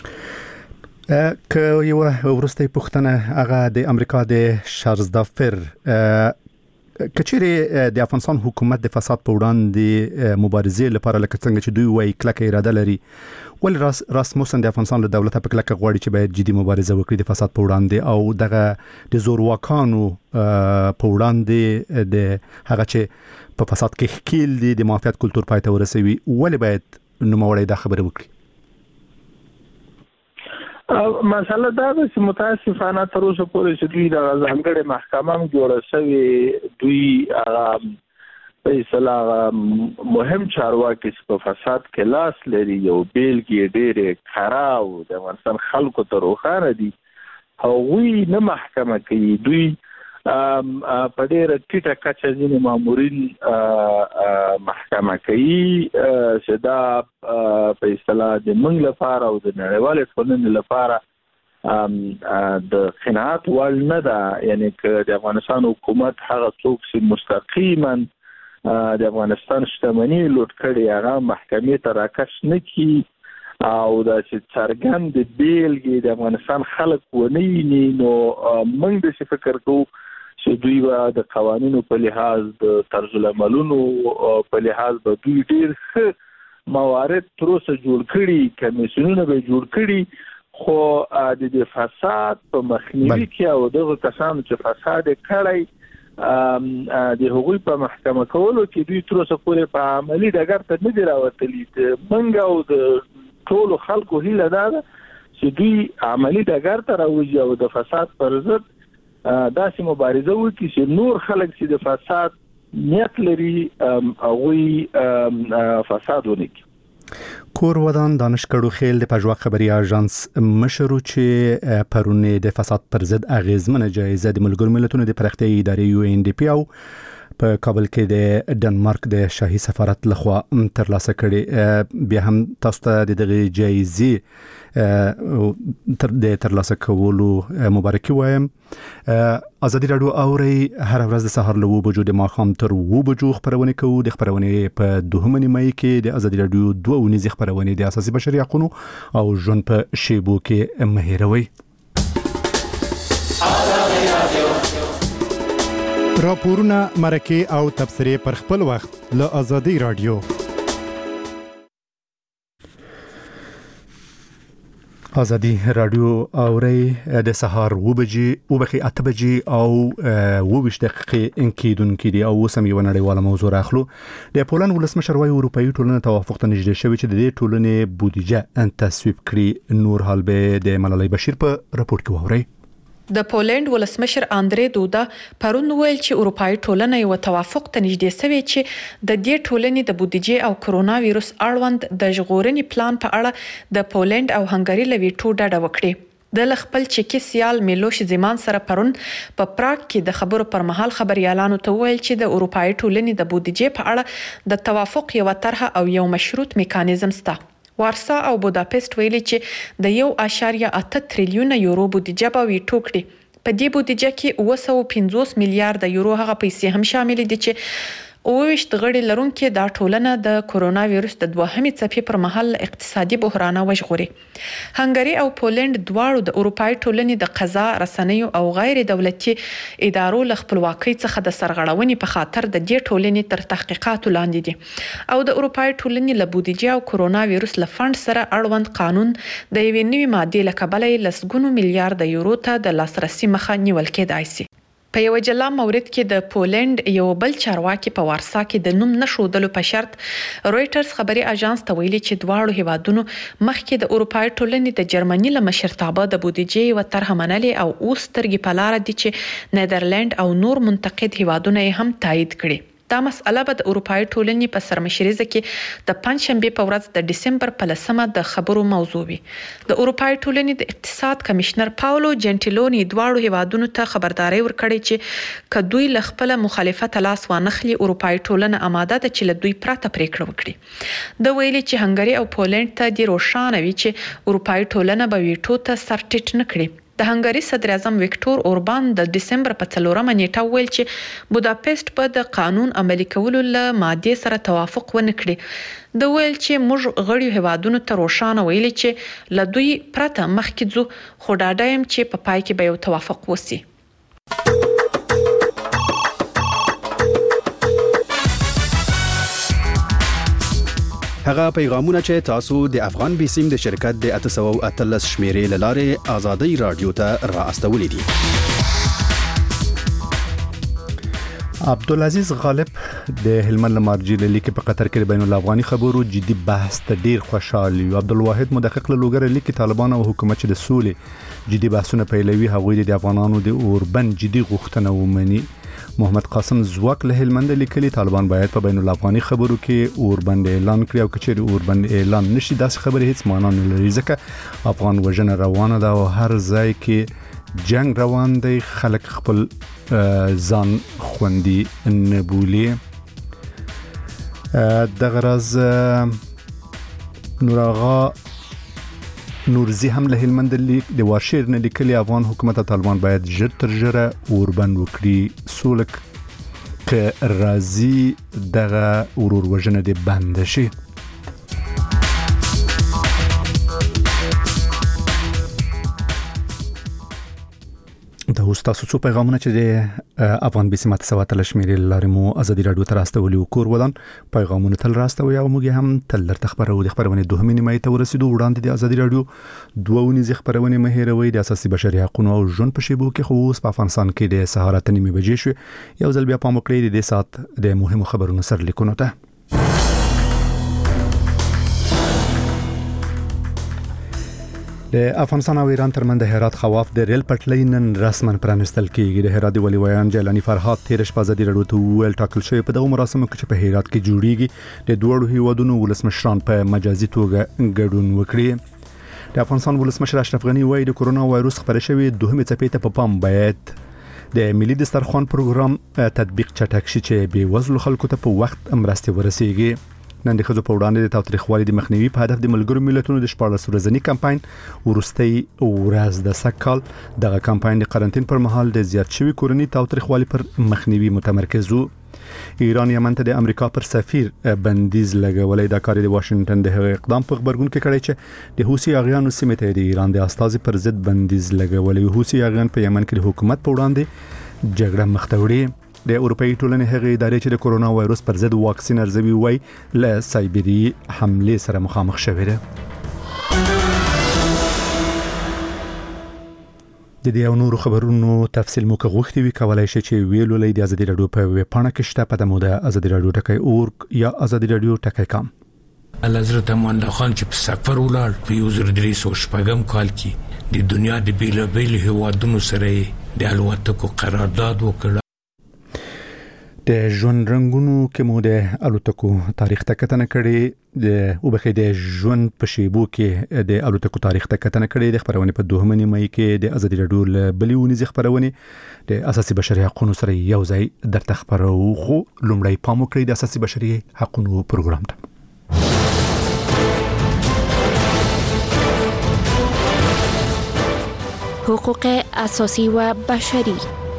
که یو وروستۍ پوښتنه هغه د امریکا د شارزدافر کچېرې د افغانستان حکومت د فساد په وړاندې مبارزې لپاره لکه څنګه چې دوی وایي کلکه اراده لري، ولې راس رسموسن د افغانستان له دولت په کلکه غواړي چې باید جدي مبارزه وکړي د فساد په وړاندې او دغه د زورواکانو په وړاندې د هغه چې په فساد کې ښکیل دي د معافیت کلتور پای ته ورسوي، ولې باید نوموړی دا خبره وکړي؟ مسله دا ده چې متاسفانه تر اوسه پورې چې دوی د ځانګړې محکمه هم جوړه شوې، دوی په اصطلاح مهم چارواکي چې په فساد کې لاس لري یو بیلګې ډېرې کره او د افغانستان خلکو ته روښانه دي، هغوی نه محکمه کوي. دوی په ډېره ټیټه کچه ځینې مامورین محکمه کوي چې دا په اصطلاح د موږ لپاره او د نړیوالې ټولنې لپاره د قناعت وړ نه ده. یعنې که د افغانستان حکومت هغه څوک چې مستقیما د افغانستان شتمنۍ لوټ کړي هغه محکمې ته راکش نه کی او دا چې څرګند بیلګې د افغانستان خلک ونه ویني نو موږ د فکر کوو چې دوی به د قوانینو په لحاظ د طرز العملونو په لحاظ به دوی ډیر ښه موارد تر اوسه جوړ کړي کمیسیونونه به جوړ کړي خو د دې فساد په مخنیوي کې او دغه کسانو چې فساد کړی د هغوی په محکمه کولو کې دوی تر اوسه پورې په عملی ډګر ته نه دي راوتلي. موږ او د ټولو خلکو هیله ده چې دوی عملی ډګر ته راوځي او د فساد پر ضد داسې مبارزه وکړي چې نور خلک چې د فساد نیت لري هغوی فساد ونه کړي. کور ودان دانشکړو خیل د پژوا خبري اژانس مشرو چې پرونه د فساد پر ضد اغیزمنه جایزه د ملګرو ملتونو د پرختي ادارې یو ان ډي پی او په کابل کې د ډنمارک د شاهي سفارت لخوا ترلاسه کړي. بیا هم تاسو ته د دغه جایزې تر د ترلاسه کولو مبارکي وایم. ازادي رادیو اوري هر ورځ د سهار له وو بجو د ماخام تر وو بجو خبرونه کوو. د خبرونه په دوهمه نیمه کې د ازادي رادیو دوه ونیزه خبرونه د اساسي بشري حقوقو او ژوند په شیبو کې مهیروي. راپورونه مرکه او تبصره پر خپل وخت له ازادي رادیو. ازادي رادیو اوري د سهار و بجې او بخي اته بجې او و بش دقیقې انکیدون کې دی او سم یو نړیواله موضوع راخلو. د پولند ولسمشر وايي اروپאי ټولنه توافق ته نږدې شوی چې د دې ټولنې بودیجه ان تصویب کړي. نور حال به د ملالۍ بشیر په راپور کې ووري. د پولند ولسمشر اندری دودا پرون ویل چې اروپאי ټولنه یو توافق ته نږدې شوی چې د دې ټولنې د بودیجې او کرونا وایروس اړوند د ژغورنې پلان په اړه د پولند او هنګری لویټو ډاډه وکړي. د خپل چکی سیال میلوش زیمان سره پرون په پراګ کې د خبرو پر مهال خبريالانو ته ویل چې د اروپאי ټولنې د بودیجې په اړه د توافق یو طرحه او یو مشروط میکانیزم شته. وارسا او بوداپست ویلي چې د یو اشاریه اته تریلیون یورو بودیجه به ویټو کړي. په دې بودیجه کې اوه سوه پنځوس میلیارډ یورو هغه پیسې هم شامل دي چې اوویشت غړي لرونکي دا ټولنه د کرونا وایروس د دوهمې څپې پر مهال اقتصادي بحران وژغوري. هنګری او پولند دواړو د اروپאי ټولنې د قضا رسنیو او غیر دولتي ادارو له خپلواکۍ څخه د سرغړونې په خاطر د دې ټولنې تر تحقیقاتو لاندې دي او د اروپאי ټولنې له بودیجه او کرونا وایروس له فند سره اړوند قانون د یوې نوې ماده له کبله لسګونو میلیارډ یورو ته د لاسرسي مخه نیول کېدای شي. په یو جلا مورد کې د پولند یو بل چارواکي په وارسا کې د نوم نشودلو په شرط رويټرز خبري اژانس ته ویلي چې دواړو هیوادونو مخکې د اروپאי ټولنې د جرمني له مشرتابه د بودیجې و طرح منلې او اوس ترګي په لار دي چې نیدرلند او نور منتقد هیوادونه هم تایید کړي. دا مسأله به د اروپאי ټولنې په سرمشریزه کې د پنځشنبه په ورځ د دسمبر په لسمه د خبرو موضوع وي. د اروپאי ټولنې د اقتصاد کمشنر پاولو جنټیلونی دواړو هیوادونو ته خبرداري ورکړې چې کدوې له خپل مخالفت لاس وانخلي اروپאי ټولنه آماده ده چې له دوی پراته پریکړه وکړي. د ویلي چې هنګری او پولند ته د روښانه وي چې اروپאי ټولنه به ویټو ته سر ټیټ نه کړي. د هنګری صدر اعظم وکټور اوربان د دسمبر په څلورمه نیټه ویل چې بوداپست په د قانون عملي کولو له ماده سره توافق ونه کړي. د ویل چې موږ غړي هیوادونو ته روښانه ویلي چې له دوی پرته مخکې ځو خو ډاډه یم چې په پای کې به یو توافق وسی. هغه پیغامونه چې تاسو د افغان بیسیم د شرکت د اته سوه او اتلس شمیرې لاره ازادي رادیو ته را استولې دي. عبدالعزیز غالب د هلمند لمارجی لیک په قطر کې بین الافغاني خبرو جدي بحث ته ډیر خوشاله یو. عبدالواحد مدقق له لوګر لیک طالبان او حکومت چې د سولې جدي بحثونه پیلوي هغوی د افغانانو د اوربن جدي غوښتنه ومني. محمد قاسم زواک له هلمند لیکلي طالبان باید په بین الافغاني خبرو کې اوربند اعلان کړي او کچېر اوربند اعلان نشي داسې خبرې هیڅ معنا نه لري ځکه افغان وژنه روانه ده او هر ځای کې جنگ روان دی خلک خپل ځان خوندي نه بولي. دغه راز نوراغا نورزی هم له هلمند لیک د واشیر نه لیکلي افغان حکومت طالبان باید ژر تر ژره اوربند وکړي سولک که راځي دغه ورور وژنه دې بند شي. د اوستاسو څو پیغامونه چې د افغان بي سي ماته سواتل شمیرې لارې مو ازادي رادیو ته راستولي او کور ودان پیغامونه تل راستوي او موږ هم تل درته خبرو د خبرونه دوه نیمه ته ورسېدو. وړاندې د ازادي رادیو دوه ونیزه خبرونه مهیروي د اساسي بشري حقوقو او ژوند په شیبو کې خو اوس په افغانستان کې د سهار اته نیمه بجې شو. یو ځل بیا پام وکړئ د سات د مهمو خبرونو سرلیکونو ته. د افغانستان او ایران ترمنځ د هرات خواف د ریل پټلۍ نن رسما پرانستل کیږي. د هرات ولي ویان جلانی فرهاد تیر شپه ازادي رادیو ته ویل ټاکل شوی په دغه مراسمو کې چې په هرات کې جوړیږي د دوړو هیوادونو ولسمشران په مجازي توګه ګډون وکړي. د افغانستان ولسمشر اشرف غنی وایي د کورونا وایروس خبره شوی دوهمه څپې ته په پام باید د ملي دسترخوان پروګرام تطبیق چټک شي چې بې وزلو خلکو ته په وخت مرستې ورسیږي. نن د خزو په وړاندې د تاوتریخوالي د مخنیوي په هدف د ملګرو ملتونو د شپاړس ورځنی کمپاین ورستۍ ورځ د سکهال دغه کمپاین د قرنټین پر مهال د زیات شوی کورنی تاوتریخوالي پر مخنیوي متمرکز وو. ایران یمن ته د امریکا پر سفیر بندیز لګولې د کار د واشنگټن د هغه اقدام په خبرګون کې کړی چې د حوثي اغیانو سیمه ته د ایران د استازي پر ضد بندیز لګولې. حوثي اغیان په یمن کې د حکومت په وړاندې جګړه مخ ته وړي. د اروپאי ټولنې هغه ادارې چې د کورونا وایروس پر ضد واکسین ارزوي وای له سایبری حمله سره مخامخ شوې ده. د دې او نورو خبرونو تفصیل مو غوښتي وي کولای شئ چې ویلو لید ازادي رادیو په ویب پاڼه کې شته په دمو د ازادي رادیو ټکی اورګ یا ازادي رادیو ټکی کام. حضرت امان الله خان چې په سفر ولاړ په یو زر درې سوه شپږم کال کې د دنیا د بیلابیل هیوادونو سره د الوتکو قرارداد وکړ. د ژوند رنگونو کې مو د الوتکو تاریخ ته کتنه کړې د وبخې د ژوند په شیبو کې د الوتکو تاریخ ته کتنه کړې د خبرونه په دوه نیمه کې د ازادي رادیو بلیونی ز خبرونه د اساسي بشري حقوقو سره یو ځای درته خبرو خو لومړی پام وکړئ د اساسي بشري حقوقو پروګرام ته. حقوق اساسی و بشری.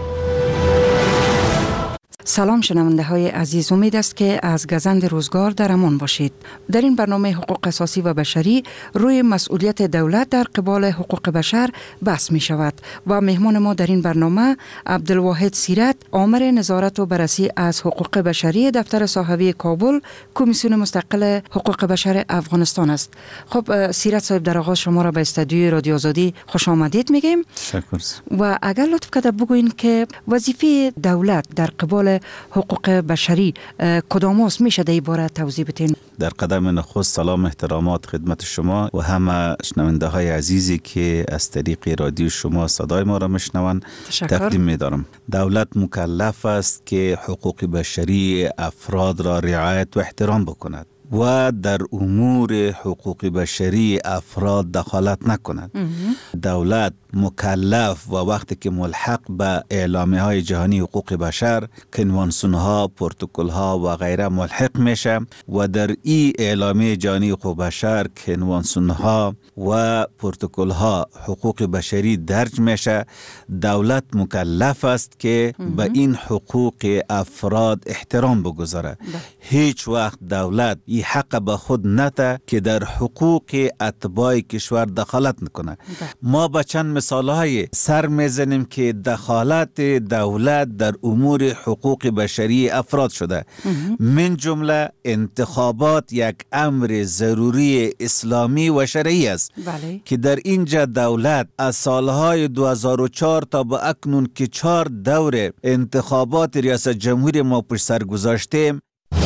سلام شنونده های عزیز، امید است که از گزند روزگار در امان باشید. در این برنامه حقوق اساسی و بشری روی مسئولیت دولت در قبال حقوق بشر بحث می شود و مهمان ما در این برنامه عبدالواحد سیرت، آمر نظارت و بررسی از حقوق بشری دفتر صحوی کابل، کمیسیون مستقل حقوق بشر افغانستان است. خب سیرت صاحب، در آغاز شما را به استودیوی رادیو آزادی خوش آمدید میگیم. تشکر. و اگر لطف کرده بگوین که وظیفه دولت در قبال حقوق بشری کدام است، میشه در این باره توضیح بدین؟ در قدم نخست سلام احترامات خدمت شما و همه شنونده های عزیزی که از طریق رادیو شما صدای ما را میشنوند تقدیم می‌دارم. دولت مکلف است که حقوق بشری افراد را رعایت و احترام بکند و در امور حقوق بشری افراد دخالت نکند. دولت مکلف و وقتی که ملحق به اعلامیه های جهانی حقوق بشر، کنوانسیون ها، پروتکل ها و غیره ملحق میشه و در این اعلامیه جهانی حقوق بشر، کنوانسیون ها و پروتکل ها حقوق بشری درج میشه، دولت مکلف است که به این حقوق افراد احترام بگذاره. هیچ وقت دولت این حق به خود نده که در حقوق اتباع کشور دخالت نکنه. ما با چند مثالهای سر میزنیم که دخالت دولت در امور حقوق بشری افراد شده. من جمله انتخابات یک امر ضروری اسلامی و شرعی است. بله. که در اینجا دولت از سالهای دو هزار و چهار تا به اکنون که چهار دور انتخابات ریاست جمهوری ما پشت سر گذاشتیم،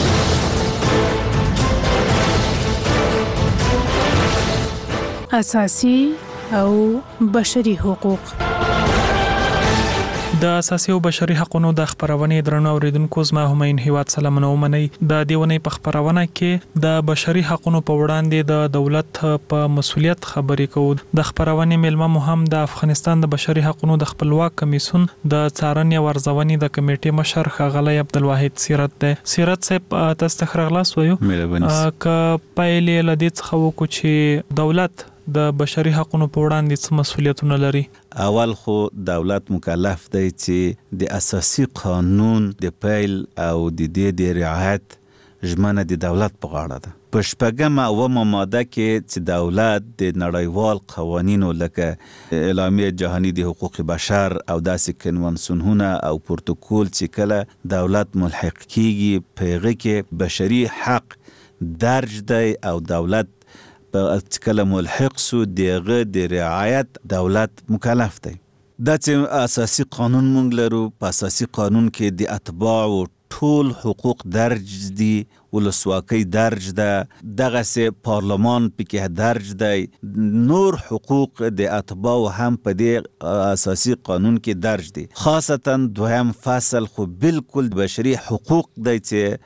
اساسی او بشري حقوق. د اساسي او بشري حقوقو د خبرونه درنو اوریدونکو زما همین هیواد سلامونه ومني. د دیونه په خبرونه کې د بشري حقوقو په وړاندې د دولت په مسولیت خبرې کوو. د خبرونه ملما مهم د افغانستان د بشري حقوقو د خپلواک کمیسیون د څارنې او ارزونې د کمیټې مشر ښاغلی عبدالواحد سیرت دی. سیرت صاحب تاسو ته خغلاس وایو. مهرباني. ک پایلې لدې څخه وکړو چې دولت د بشري حقوقو په وړاندې څه مسؤلیتونه لري؟ اول خو دولت مکلف دی چې د اساسي قانون د پیل او د دې د رعایت ژمنه د دولت په غاړه ده. په شپږمه اومه ماده کې چې دولت د نړیوال قوانینو لکه اعلامیه جهانی د حقوق بشر او داسې کنوانسیونونه او پروتوکول چې کله دولت ملحق کیږي په هغه کې بشري حق درج دی او دولت په کله ملحق سو دغه د رعایت دولت مکلف دی. دا چې اساسي قانون مونږ لرو، په اساسي قانون کې د اتباع ټول حقوق درج دي، ولسواکۍ درج ده، دغه سه پارلمان پکې درج دی، نور حقوق د اتباع هم په دې اساسي قانون کې درج دي. خاصتا دویم فصل خو بالکل بشري حقوق دی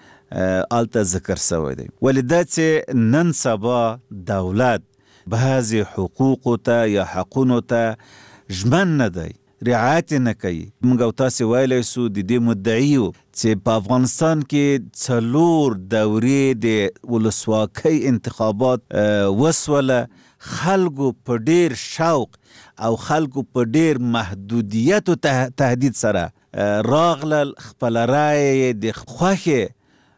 چې آلته ذکر شوی دی. ولدا چې نن سبا دولت بعضی حقوق ته یا حقونو ته ژمن نه دی، رعایت نه کوي. موږ او تاسو ویلی سو د دې مدعیو چې په افغانستان کې څلور دورې د ولسواکۍ انتخابات وسوله، خلکو په ډیر شوق او خلکو په ډیر محدودیت او تهدید سره راغلل، خپل رای د خوښې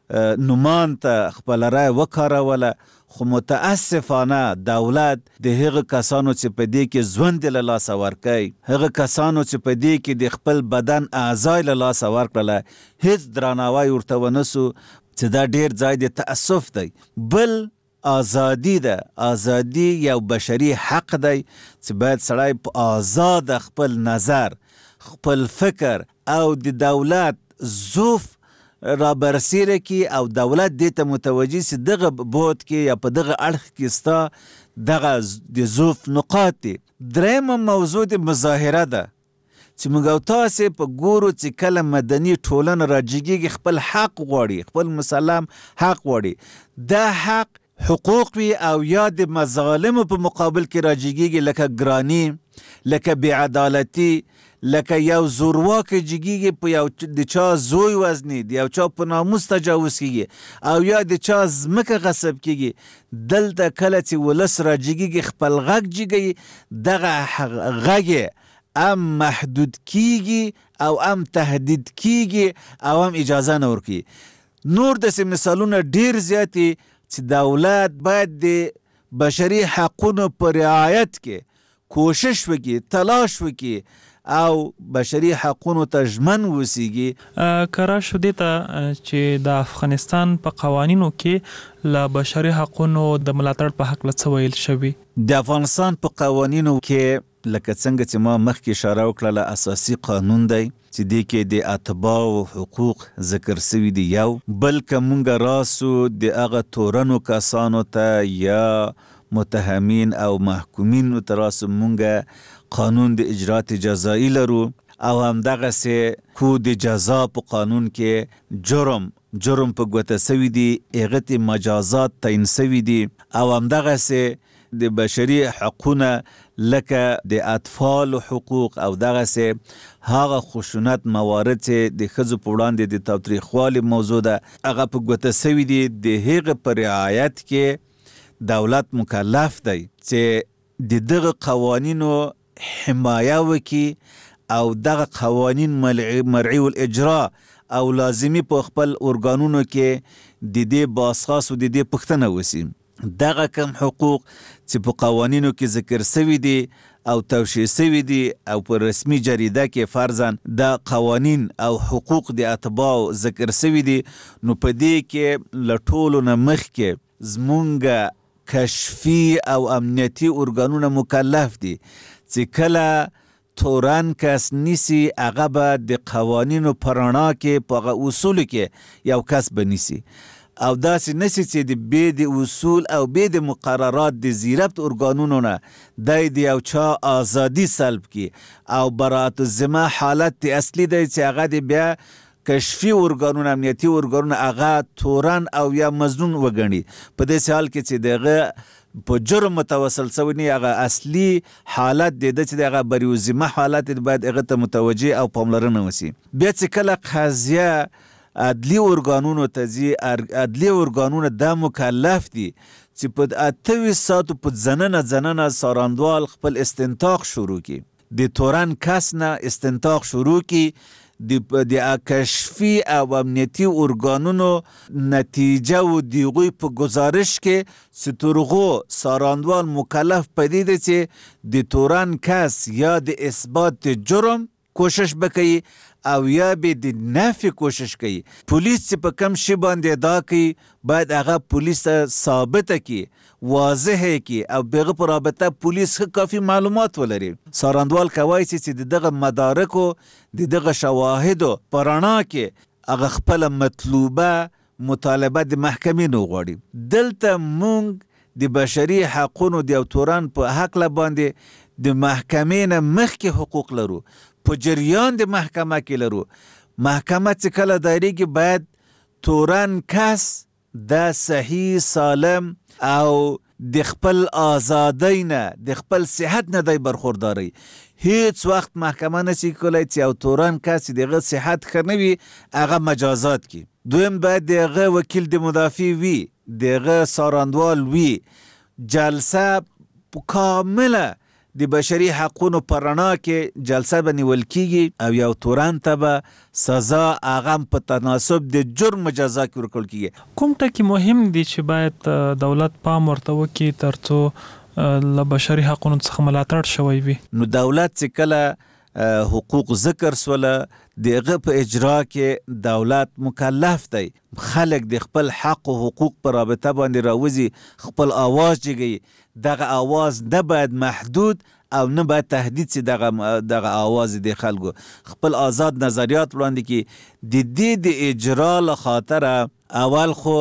نومان ته خپل رای وکاروله. خو متاسفانه دولت د هغه کسانو چې په دې کې ژوند له لاسه ورکوي، هغه کسانو چې په دې کې د خپل بدن اعضای له لاسه ورکړله، هیڅ درناوی ورته ونه سو، چې دا ډیر ځای د تاسف دی. بل ازادي ده، ازادي یو بشري حق دی چې باید سړی په آزاد خپل نظر، خپل فکر او د دولت ظروف را برسیره کی او دولت دیتا متوجه سی دغه بود کی یا په دغه اړخ کې ستا دغه د ظروف نقاط دی. درېمه موضوع د مظاهره ده چې موږ او تاسې په ګورو چې کله مدني ټولنه راجګیږي خپل حق غواړي، خپل مسلم حق غواړي، دا حق حقوق وي او یا د مظالمو په مقابل کې راجګیږي، لکه ګرانی، لکه بیعدالتي، لکه یو زورواک جګیږي په یو د چا زوی وزني، د یو چا په ناموس تجاوز کیږي او یا د چا ځمکه غصب کیږي. دلته کله چې ولس راجګیږي خپل غږ جګي، دغه غږ ام محدود کیږي او ام تهدید کیږي او ام اجازه نه ورکوي. نور داسې مثالونه ډیر زیاتي چې دولت باید د بشري حقونو په رعایت کې کوشش وکړي، تلاش وکړي او بشري حقونو ته ژمن وسیږي. کرا شو دې ته چې د افغانستان په قوانینو کې له بشري حقونو د ملاتړ په حق له څه ویل شوي؟ د افغانستان په قوانینو کې لکه څنګه چې ما مخکې اشاره وکړله، اساسي قانون دی چې دې کې د اتباعو حقوق ذکر شوي دي. یو بل که مونږ راسو د هغه تورنو کسانو ته یا متهمین او محکومین ته راسو، مونږ قانون د اجرات جزایی لرو او همدغه سه کو د جزا په قانون کې جرم جرم په ګوته سوي دي، هغه مجازات تعیین سوي دي او همدغه سه د بشري حقونه لکه د اطفال حقوق او دغه سه هغه خشونت موارد چې د ښځو په وړاندې د تاوتریخوالي موضوع ده، هغه په ګوته سوي دي. د هغه په رعایت کې دولت مکلف دی چې د دغه قوانینو حمایه وکي او دغه قوانین مرعی الاجرا او لازمی په خپل ارګانونو کې د دې باسخاص او د دې پښتنه وسی. دغه کم حقوق چې په قوانینو کې ذکر شوی دي او توشیح شوی دي او په رسمي جریده کې فرضاً د قوانین او حقوق د اتباع ذکر شوی دي، نو په دې کې لټولو نه مخکې زمونږ کشفي او امنیتي ارګانونه مکلف دي چې کله تورن کس نیسی هغه به د قوانینو پرانا کې په هغه اصولو کې یو کس بنیسی او داسې نسی چې د بې د اصول او بې د مقررات د زیربط ارګانونو نه دی د یو چا آزادي سلب کی او برات الذمه حالت د اصلي دی چې هغه د بیا کشفي ارګانونه، امنیتي ارګانونه هغه تورن او یا مظنون وګڼي. په دې حال کې چې دغه په جرم متوسل سوی نه، هغه اصلي حالت د دې چې هغه بری الذمه حالت باید هغه ته متوجه او پاملرنه وسی. بیا چې کله قضیه عدلی ارګانونو ته ځي، عدلی ارګانونه دا مکلف دي چې په اته ساعتو په ځننه ځننه ساراندوال خپل استنتاق شروع کی د تورن کس نه استنتاق شروع کی د د کشفي او امنیتي ارګانونو نتیجه و دیغوی په گزارش کې ستورغو ساراندوال مکلف پدید چې د تورن کس یا د اثبات جرم کوشش بکئی او یا به د نفي کوشش کوي. پولیس چې په کم شی باندې ادا کوي باید هغه پولیس ثابت کی واضح کی او بغه پر رابطه پولیس کافی معلومات ولري. ساراندوال کوي چې دغه مدارکو دغه شواهد پرانا کې هغه خپل مطلوبه مطالبه د محکمې نو غواړي. دلته مونږ د بشري حقوقو د تورن په حق لا باندې د محکمې نه مخکې حقوق لرو، په جریان د محکمه کې لرو. محکمه چې کله دایریږي باید تورن کس د صحیح سالم او د خپل آزادۍ نه د خپل صحت نه دی برخورداری. هیڅ وخت محکمه نشي کولی چې او تورن کس دغه صحت ښه نه وي هغه مجازات کی. دویم باید دغه وکیل د مدافع وي، دغه ساراندوال وي. جلسه کامله د بشري حقوقو پر رڼا کې جلسه بنیول کیږي او یو تورن ته به سزا هغه په تناسب د جرم جزا کې ورکول کیږي. کوم ټکی مهم دي چې باید دولت پام ورته وکړي ترڅو له بشري حقوقو څخه ملاتړ شوی وي؟ نو دولت چې کله حقوق ذکر سوله دغه په اجرا کې دولت مکلف دی خلک د خپل حق او حقوق پر رابطه باندې راوځي، خپل آواز جګي. دغه آواز نه باید محدود او نه باید تهدید سي. دغه دغه آواز د خلکو خپل آزاد نظریات وړاندې کی. د دې د اجرا له خاطر اول خو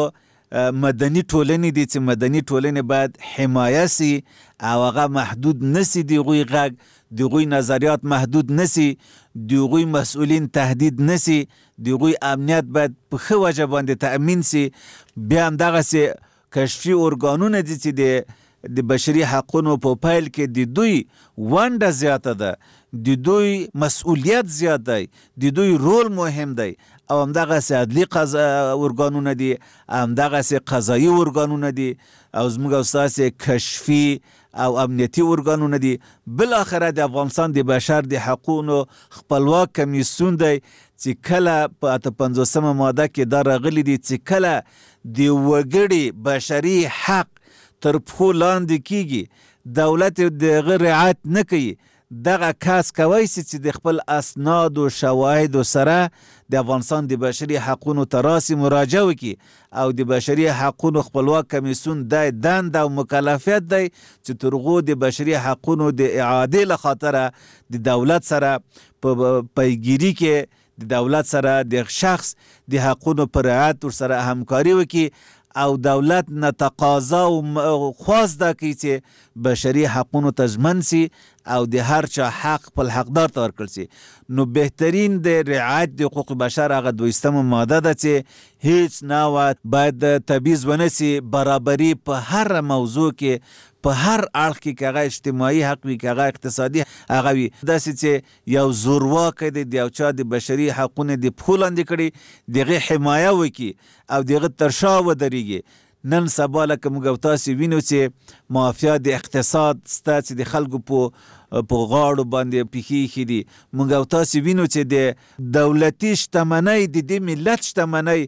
مدني ټولنې دي چې مدني ټولنې باید حمایه سي او هغه محدود نسی، دغوی غږ دغوی نظریات محدود نسی، دغوی مسئولین تهدید نسی، دغوی امنیت باید په ښه وجه باندې تأمین سي. بیا هم دغسې کشفي ارګانونه دي چې د د بشري حقوقو په پایل کې د دوی ونډه زیاته ده، د دوی مسؤلیت زیات دی، د دوی رول مهم دی. او همدغسې عدلي قضا ارګانونه دي، همدغسې قضایي ارګانونه دي او زموږ او ستاسې کشفي او امنیتي ارګانونه دي. بالاخره د افغانستان د بشر د حقوقو خپلواک کمیسیون دی چې کله په اته پنځوسمه ماده کې دا راغلي دي چې کله د وګړي بشري حق تر پښو لاندې کیږي، دولت دغه رعایت نه کوي، دغه کس کوي چې د خپل اسناد او شواهد سره د افغانستان د بشري حقوقو تراسی مراجعه وکړي او د بشري حقوقو خپلواک کمیسیون د دند او مکلفیت دی چې ترغو د بشري حقوقو د اعاده له خاطر د دولت سره په پیګیری کې د دولت سره د شخص د حقوقو پر رعایت سره همکاري وکړي او دولت نه تقاضا او خواست دا کوي چې بشري حقوقو تضمن سي او د هر چا حق خپل حقدار ته ورکړل سي. نو بهترین د رعایت د حقوق بشر هغه دویستمه ماده ده چې هیڅ نوع باید تبعیض ونه سي، برابري په هر موضوع کې په هر اړخ کې که هغه اجتماعي حق وي که هغه اقتصادي هغه وي، داسې چې یو زورواکی دی د یو چا د بشري حقونو د پښو لاندې کړي دغه حمایه وکړي او دغه تر شا ودرېږي. نن سبا لکه موږ او تاسې وینو چې مافیا د اقتصاد سته چې د خلکو په په غاړو باندې پیښې ایښي دي. موږ او تاسې وینو چې د دولتي شتمنۍ د دې ملت شتمنۍ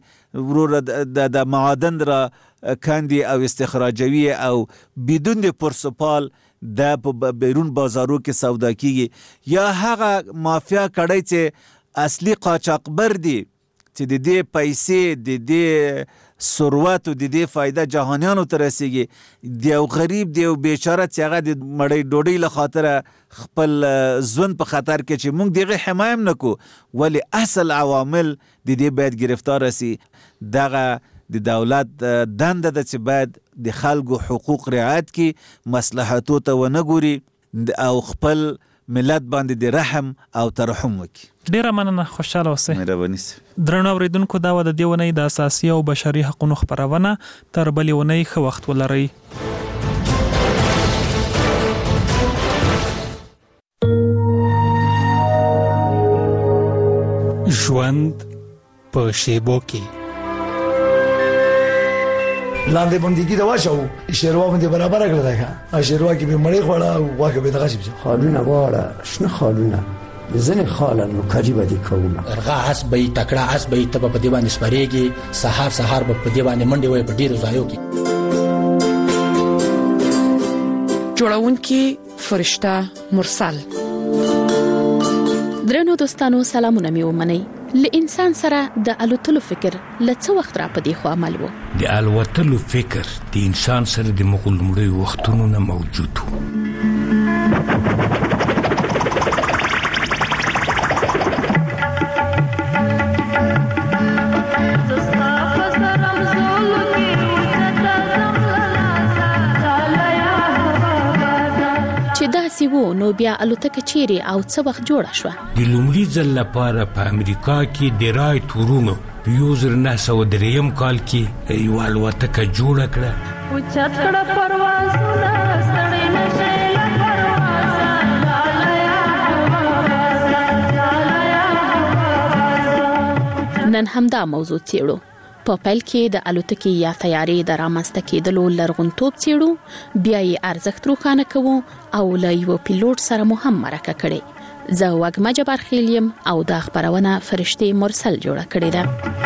وروره د معادن را کاندي او استخراجوي او بدون د پرسپال د په بیرون بازارو کې سودا کیږي. یا هغه مافیا کړی چې اصلي قاچاقبر دي چې د دې پیسې د دې ثروت او د دې فایده جهانیانو ته رسیږي، د یو غریب د یو بیچاره چې هغه د مړۍ ډوډۍ له خاطره خپل ژوند په خطر کې چې موږ دغه حمایه هم نه کوو، ولې اصل عوامل د دې باید گرفتار سي. دغه د دولت دنده ده چې باید د خلکو حقوق رعایت کړي، مصلحتو ته ونه ګوري او خپل ملت باندې د رحم او ترحم وکړي. ډیره مننه، خوشاله اوسئ. مهرباني سي. درنو اوریدونکو، دا و د دې اونۍ د اساسي او بشري حقوقو خبرونه. تر بلې اونۍ ښه وخت ولرئ. ژوند په شیبو کې لاندې باندې دا واچو شیروا باندې برابر کړل دا ښه شیروا کې به مړې خوړه او واګه به دغه شي خالونه واړه شنه خالونه زنه خاله نو کاجی باندې کومه ارغا اس به تکړه اس به ته په دی باندې سپریږي سحر سحر په دی باندې منډي وي په ډیرو ځایو کې جوړونکي فرشته مرسل. درنو دوستانو سلامونه مې ومنئ. ل انسان سره د الوتلو فکر لڅ وخت را پدې خو عمل وو. د الوتلو فکر د انسان سره د مغلمړي وختونو نه موجود وو. سیو نو بیا الوتکه چیرې او څه وخت جوړه شو؟ د لومړي ځل لپاره په امریکا کې د رایټ ورونو په یو زر نه سوه دریم کال کې یو الوتکه جوړه کړه. او چت کړه پروازونه ستړي نشي له پروازه. نن همدا موضوع څېړو. په پیل کې د الوتکې یا طیارې د رامنځته کېدلو لرغونتوب څېړو، بیا یې ارزښت روښانه کوو او له یو پیلوټ سره مو هم مرکه کړې. زه وږمه جبارخیل یم او دا خبرونه فرشتې مرسل جوړه کړې ده.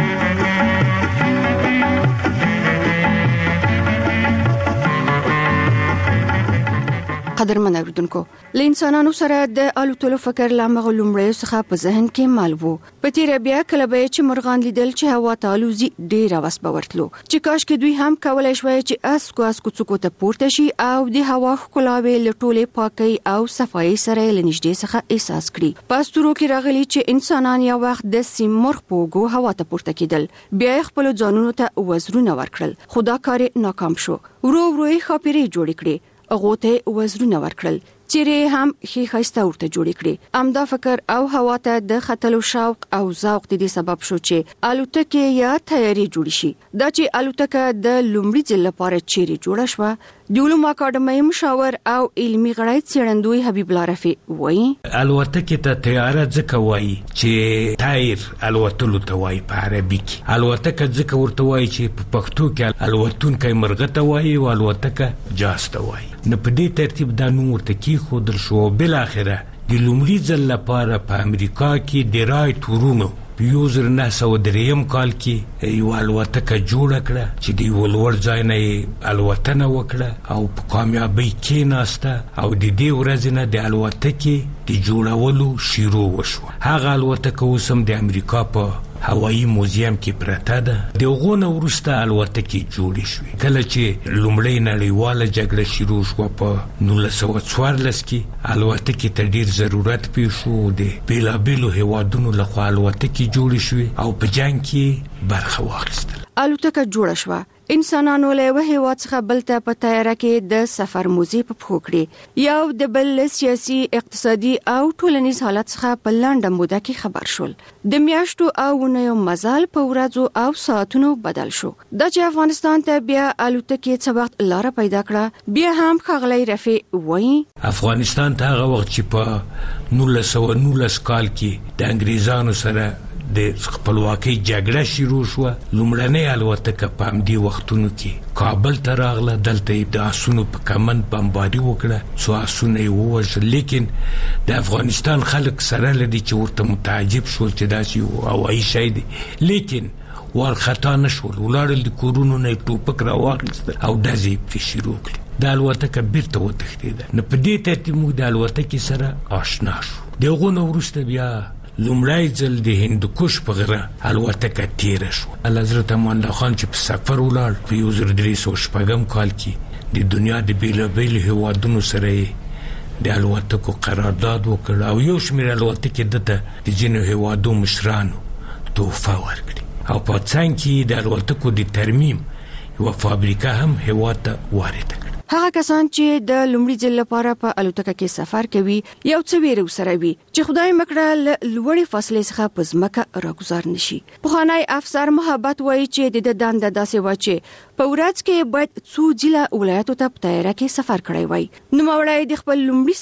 قدرمن اوریدونکو، ل انسانانو سره د الوتلو فکر لا مغلومړیو څخه په ذهن کې مال وو. په تیر بیا کله به چې مرغان لیدل چې هوا تعالوزي ډیر واس باورتلو چې کاش کې دوی هم کولای شوی چې اس کو اس کو څوک ته پورته شي او د هوا خلاوي لټولې پاکي او صفائی سره لنیږدې څخه احساس کړي. پاستورو کې راغلي چې انسانان یو وخت د سیمرغ پوغو هوا ته پورته کېدل، بیا خپل ځانونو ته وزرونه ورکړل، خدا کار ناکام شو. ورو ورو یې خاپيري جوړ کړي، غوته وزرونه ورکړل، چیرې هم خې خسته ورته جوړ کړي. امدا فکر او هوا ته د خطلو شوق او ذوق د دې سبب شو چې الوتکه یا تیاری جوړ شي. دا چې الوتکه د لومړي ځل لپاره چیرې جوړه شو، د علوم اکاډمۍ مشاور او علمي غړی څېړندوی حبیب الله رفیع وایي الوتکه ته تیاره ځکه وایي چې تایر الوتلو ته وایي په عربي کې. الوتکه ځکه ورته وایي چې په پښتو کې الوتونکی مرغه ته وایي او الوتکه جاز ته وایي. نو په دې ترتیب دا نوم ورته کېښودل شو. بل اخره د لومړي ځل لپاره په امریکا کې د رایټ ورونو په یو زر نه سوه دریم کال کې یو الوتکه جوړه کړه چې د یو لوړ ځای نه یې الوتنه وکړه او په کامیابۍ کېناسته او د دې ورځې نه د الوتکې د جوړولو شروع وشوه. هغه الوتکه اوس هم د امریکا په هوایي موزیم کې پرته ده. د هغو نه وروسته الوتکې جوړې شوې. کله چې لومړۍ نړیواله جګړه شروع شوه په نولس سوه څوارلس کې الوتکې ته ډېر ضرورت پیښ شو. د بېلابېلو هېوادونو لخوا الوتکې جوړې شوې او په جنګ کې برخه واخیستل. الوتکه جوړه شوه. انسانانو له یو هیواد څخه بل ته په تیاره کې د سفر موزي په پخو کړی. یو د بل سیاسي، اقتصادي او ټولنیز حالت څخه په لنډه موده کې خبر شول. د میاشتو او ونیو مزال په ورځو او ساعتونو بدل شو. د چې افغانستان ته بیا الوتکې څه وخت لار پیدا کړه، بیا هم ښاغلی رفیع وایي افغانستان ته هغه وخت چې په نولس سوه نولس کال کې د انګریزانو سره د خپلواکۍ جګړه شروع شوه، لومړنۍ الوتکه په همدې وختونو کې کابل ته راغله. دلته یې د آسونو په کمند بمباري وکړه، څو آسونه یې ووژل. لیکن د افغانستان خلک سره لدي چې ورته متعجب شول چې داسې یو هوایي شی دی، لیکن وارخطا نه شول. ولاړل د کورونو نه یې ټوپک راواخیستل او ډزې یې پرې شروع کړې. د الوتکه بیرته وتښتېده. نو په دې ترتیب موږ د الوتکې سره آشنا شو. د هغو نه وروسته بیا لومړی ځل د هندوکش په غره الوتکه تیره شو. حضرت امان الله خان چې په سفر ولاړ په یو زر درې سوه شپږم کال کې د دنیا د بېلابېلو هېوادونو سره یې د الوتکو قرارداد وکړ او یو شمېر الوتکې دته د ځینو هېوادو مشرانو تحفه ورکړي او په څنګ کې د الوتکو د ترمیم یوه فابریکه هم هېواد ته وارده کړه. هغه کسان چې د لومړي ځل لپاره په الوتکه کې سفر کوي یو څه ویره سره وي چې خدای مکړه لوړې فاصلې څخه په ځمکه راګزار نشي. پخوانی افسر محبت وایي چې د دنده داسې و چې په ورځ کې باید څو ځله ولایتو ته په تیاره کې سفر کړی وای. نو مولای د خپل لومړي سفر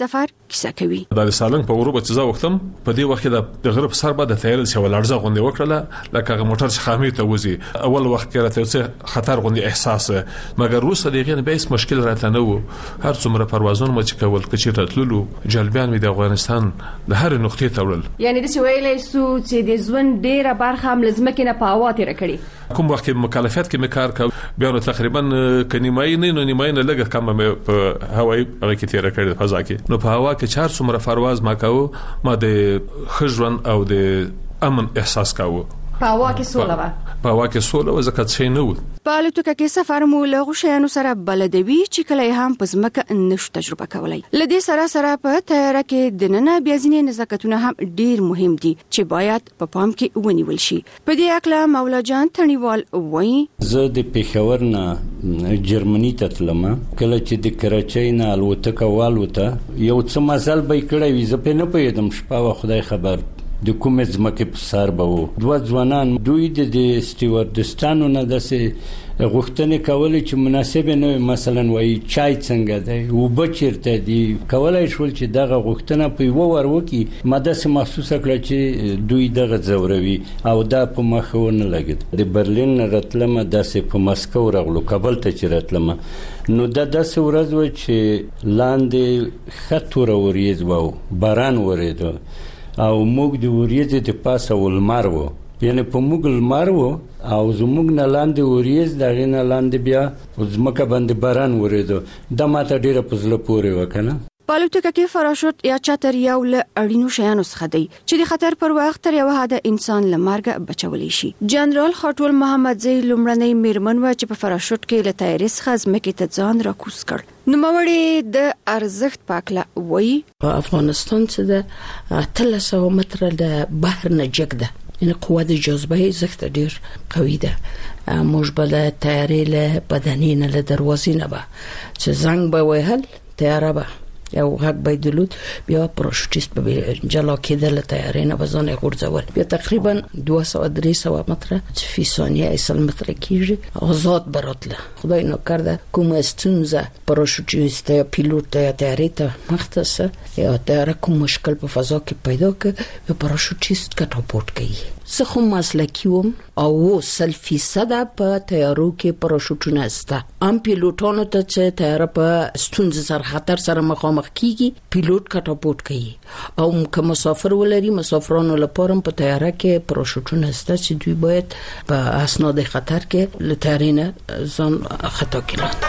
کیسه کوي. د سالنګ په غروب چې زه وختم په دې وخت کې د غرب سر بعد تیار شو لړزه غونډه وکړه لکه موټر خامي ته وځي. اول وخت کې راته څه خطر غونډه احساس مګر روسه دغه نه به مشکل راته نه وو. هر څومره پروازونه مچ کول کچې راتللو جلبیان می د افغانستان د هر نقطې ته وړل. یعنی د ویلې سو چې د ژوند ډیره برخه هم لزمکه نه په هوا تیر کړی. کوم وخت مکلفیت کې مکار کا بیا نو تقریبا کنيمای نه نو نیمای نه لګ کم په هوایي هغه کې تیر کړی فضا کې. نو په هوا کې چار څومره پرواز ما کاوه ما د خجرن او د امن احساس کاوه. په هوا کې سوله و په هوا کې سوله و زکات شي نه و. په الوتکه کې سفر مو له غشیانو سره بلدوي چې کله هم په ځمکه نشو تجربه کولای. لدې سره سره په تیاره کې د نن بیا ځینې نزاکتونه هم ډیر مهم دي چې باید په پام کې ونیول شي. په دې اکلا مولا جان تڼیوال وایي زه د پیښور نه جرمني ته تلم. کله چې د کراچۍ نه الوتکه والوته یو څه مزل به کړی وي زه په نه پېدم شپه خدای خبر د کومه ځمکه په سر به وو. دوه ځوانان دوی د سټیوارډستانو نه داسې غوښتنې کولې چې مناسب نه مثلا وایي چای څنګه دی او بچیرته دی کولای شول چې دغه غوښتنه په یو ور وکي ماده سه محسوسه کړه چې دوی دغه زوروي او دا په مخه ونه لګید. د برلین راتلمه داسې په مسکو راغلو کابل ته چې راتلمه نو دا داسې ورځ و چې لاندې خطور وریځ وو باران وریده او موږ د وریځې د پاسه ولمر وو یعنی په موږ لمر وو او زموږ نه لاندې وریځ دغه نه لاندې بیا زمکه باندې باران وریده. دا ماته ډیره پزله پورې وکنه. په الوتکه کې فراشوت یا چتر یو له اړینو شیانو څخه دی چې د خطر پر وخت تر یو حد انسان له مرګ بچولی شي. جنرال خاطول محمد زئی لومړنی میرمن و چې په فراشوت کې له تیارې څخه ځمکې ته ځان راکوز کړ. نوموړی د ارزښت پاکله وایي په افغانستان چې د اتلس سوه متره د بحر نه جګ ده یعنی قوه د جاذبه زخت ډیر قوي ده. موږ بل تیارې له بدني نه له دروازې نه به چې زنګ به وهل تیاره به یو غږ به دلود بیا پراشوټیست به جلا کېدل تیارې نه به ځان غورځول بیا تقریبا دوه سوه درې سوه متره فی ثانیه ایسل متره کېږي آزاد براتله. خدای نو کرده کوم ستونزه پراشوټیست یا پیلوټ ته یا تیارې ته مختصه یا تیاره کوم مشکل په فضا کې پیدا کړي یا پراشوټیست کټاپورټ کوي. زه خو مسلکی وم او سل فیصد په تیارو کې پراشوټونه استه. ام پیلوټانو ته چې تیاره په ستونزه سره خطر سره مخامخ کیږي پیلوټ کټاپورټ کوي او که مسافر ولري مسافرانو لپاره په تیاره کې پراشوټونه استه چې دوی باید په اسناد خطر کې له تیارې نه ځان خطا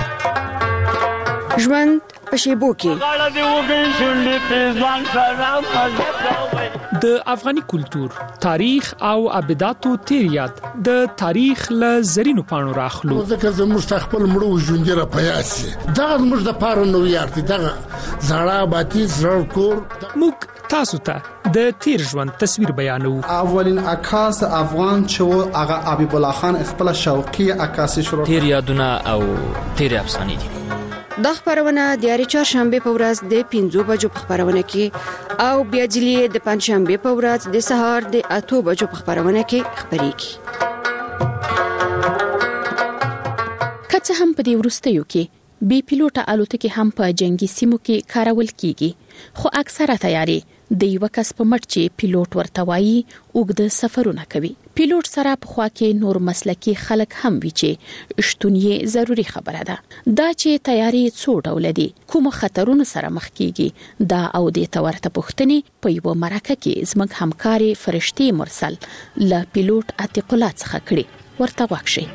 کړي. ژوند په شیبو کې د افغاني کلچر تاریخ او ابداتو تیریات د تاریخ له زرینو پاڼو راخلو. ځکه زموږ تخپل مړو ژوندې را پیاسي دا موږ د پاره نو یارتي دا زړه باتی زړه کور موږ تاسو ته د تیر ژوند تصویر بیانو. اولین عکاس افغان چې هغه حبیب الله خان خپل شوقي عکاسي شروع تیر یادونه او تیر افسانې دي. د خبرونه د یاري چهارشنبه په ورځ د پنځو بجو په خبرونه کې او بیا جلی د پنځشنبه په ورځ د سهار د اتو بجو په خبرونه کې خبريږي. کڅ هم په دې ورستیو کې بي پیلوټه الوتکې هم په جنگي سیمو کې کارول کیږي خو اکثره تیاری د یو کس په مټ چې پیلوټ ورته وایي اوږد سفرونه کوي. پیلوټ سره په خوا کې نور مسلکي خلک هم وي چې شتون یې ضروری خبره ده. دا چې تیاری څو ډول دي کوم خطرونو سره مخ کیږي دا او د تورته پوښتنې په یو مرکه کې زموږ همکاري فرشتي مرسل ل پیلوټ عتیق الله څخه کړي ورته واکشي.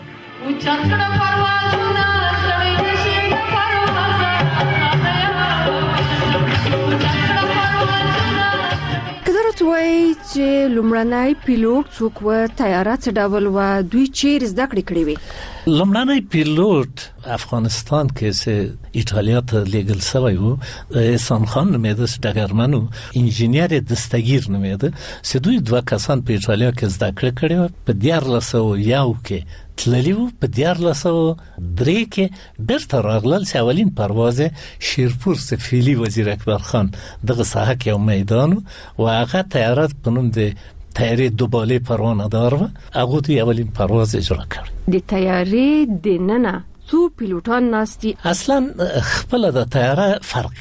وای چې لومړنی پیلوټ څوک و تیاره څه ډول و دوی چیرې زده کړې کړې وي. لومړنی پیلوټ افغانستان کې چې ایټالیا ته لیږل شوی و احسان خان نومېده چې ډګرمن و انجینیر دستګیر نومېده چې دوی دوه کسان په ایټالیا کې زده کړې کړې و په دیارلس سوه یو کې تللی و په دیارلس سوه درې کې بیرته راغلل چې اولین پرواز شیرپور سفیلی وزیر اکبر خان دغه ساحه کې یو میدان و هغه تیاره په نوم د تیارې دوباله پروانه دار و هغه دوی اولین پرواز اجرا کړ. د تیارې د ننه څو پیلوټان ناستي اصلا خپل د تیاره فرقي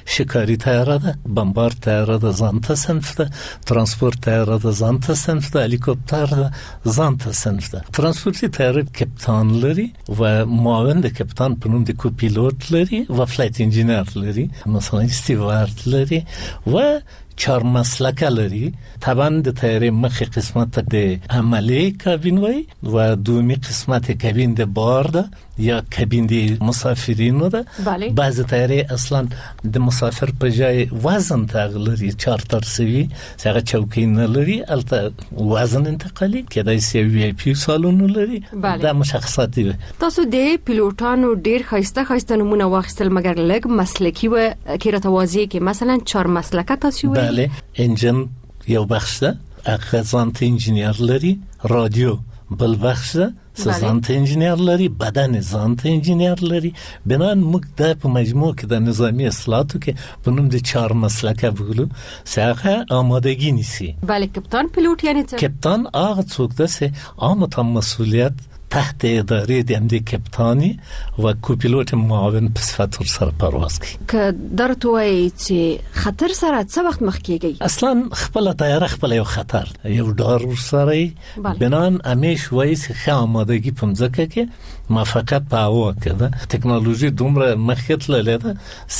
شکاری تیاره ده، بمبار تیاره ده ځانته صنف ده، ترانسپورت تیاره ده ځانته صنف ده، هلیکوپتر ده ځانته صنف ده. ترانسپورتي تیاره کپتان لري و معاون د کپتان په نوم د کوپیلوت لري و فلایت انجینر لري، مثلا استیوارد لري و چهار مسلکه لري. طبعا د طیارې مخی قسمت د عملی کابین وای و دومی قسمت کابین د بار ده یا کابین د مسافرینو ده. بله. بعض طیارې اصلا د مسافر په جای وزن تغلري چارتر سوي څنګه چوکۍ نه لري، البته وزن انتقالي کېدای شي وی آی پی سالون لري. دا مشخصات دي. تاسو د پیلوټانو ډیر خاصه خاصه نمونه واخیستل، مګر لګ مسلکی و کې راته کې مثلا چهار مسلکه تاسو وی. بله، انجن یو بخش ده، اغزانت انجینیر لري، رادیو بل بخش ده، سازانت انجینیر لري، بدن زانت انجینیر لري. بنان موږ د په مجموع کې د نظامی اصلاحاتو کې په نوم د چهار مسلکه بولو څنګه آمادگی نیسی. بله، کپتان پیلوټ یعنی څه؟ کپتان هغه څوک ده چې عامه مسئولیت تحت اداره د امدی کپتانی و کوپیلوت معاون په صفت سره پرواز کوي. که درته وایي چې خطر سره څه وخت مخ کیږي؟ اصلا خپل طیاره خپل یو خطر یو ډار سره بنان همیش وایي چې ښه آمادگی په ځکه کې موافقت په هوا کې ده. ټکنالوژي دومره مخکې تللې ده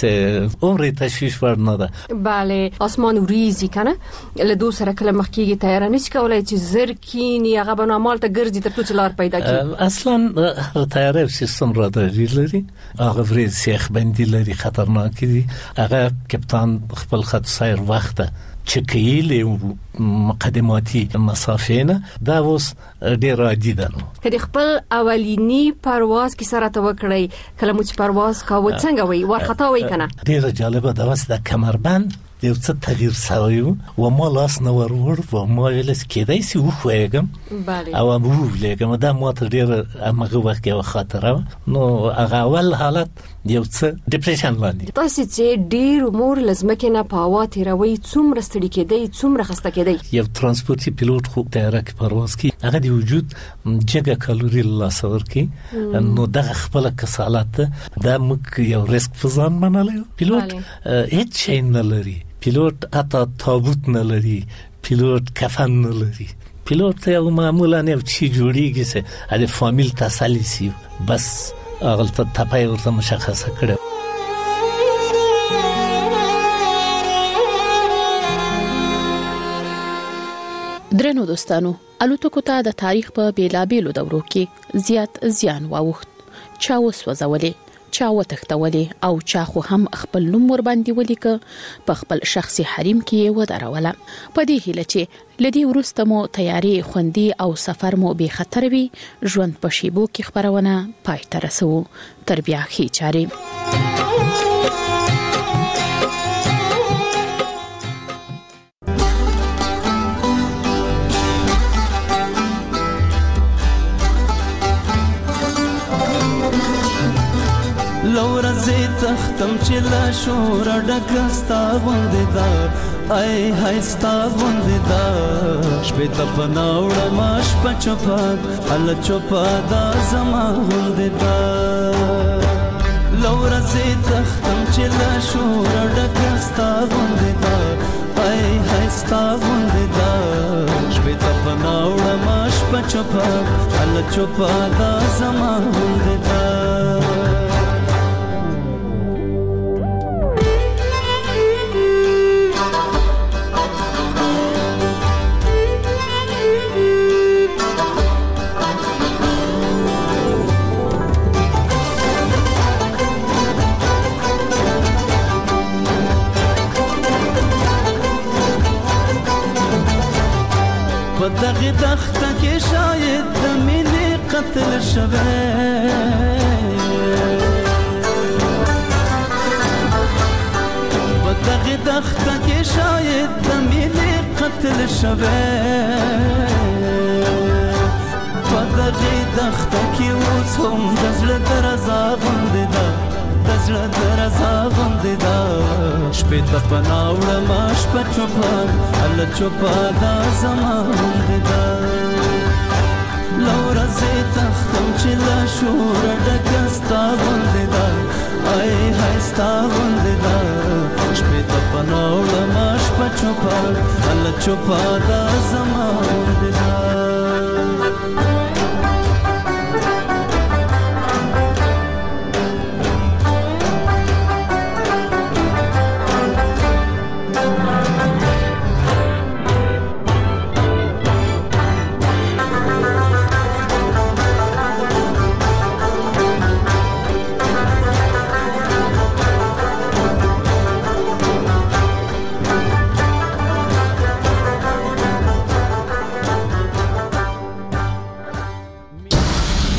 چې عمر تشویش ور نه ده. بله، اسمان وریزي کنه له دو سره کله مخ کیږي طیاره نشي کولای چې زر کینی هغه بنامال ته ګرځي تر څو لار پیدا کړي. اصلا هر طیاره سیستم راداري لري، هغه ورې سیخ بندي لري، خطرناک دي. هغه کپتان خپل خط سیر وخت چکی له مقدماتي مسافه نه دا اوس ډیر عادي ده. نو کله خپل اولینی پرواز کې سره ته وکړی کله مو چې پرواز کاوه څنګه وای ورخطا وای کنه؟ ډیر جالبه ده. وس د کمربند یو څه تغییر شوی و ما لاس نه ورور و ما ویل کېدای شي وخوېګم او مو ویلګم دا ما ته ډیر هغه وخت یو خاطره نو هغه اول حالت یو څه ډیپریشن لاندې. تاسو چې ډیر امور لازم کې نه پاوه تیروي څومره ستړي کېدای څومره خسته کېدای؟ یو ترانسپورتي پیلوټ خو طیاره کې پرواز کوي، هغه د وجود جګه کالوري لاسور کوي، نو دغه خپل کسالت دا موږ یو ریسک فزان منل. پیلوټ هیڅ شي نه لري، پیلوټ اته تابوت نه لري، پیلوټ کفن نه لري. پیلوټ یو معمولا یو چی جوړیږي چې د فامیل تسلی سی بس هغه ته تپای ورته مشخصه کړو. درنو دوستانو، الوتکو ته د تاریخ په بیلابېلو دورو کې زیات زیان واوښت. چا وسوځولې، چا وتښتولې او چا خو هم خپل نوم ور باندې ولیکه، په خپل شخصي حریم کې ودروله. په دې هیله چې لدی ورسته مو تیاری خوندي او سفر مو به خطر وي، ژوند په شیبو کې خبرونه پای ته رسو. تر بیا خي چاري. لور زه تختم چې لا شور ډکستا غوندې دا ای هاي ستا غوندې دا شپې ته پناوړه ماش پچپا ال چوپا دا زما غوندې دا لور زه تختم چې لا شور ډکستا غوندې دا ای هاي ستا غوندې دا شپې ته پناوړه ماش پچپا ال چوپا دا زما غوندې دا دغه دخته کې شاید د مینې قتل شوه په دغه دخته کې شاید د مینې قتل شوه په دغه دخته کې اوس هم د زړه درزا غوندې ده د زړه درزا غوندې ده شپې ته پناوړه ما شپه چوپه هله چوپه دا زما غوندې ده له ورځې تختم چې له شوره ډکه ستا غوندې ده ای های ستا غوندې ده چوپا الله چوپا دا زما غوندې دا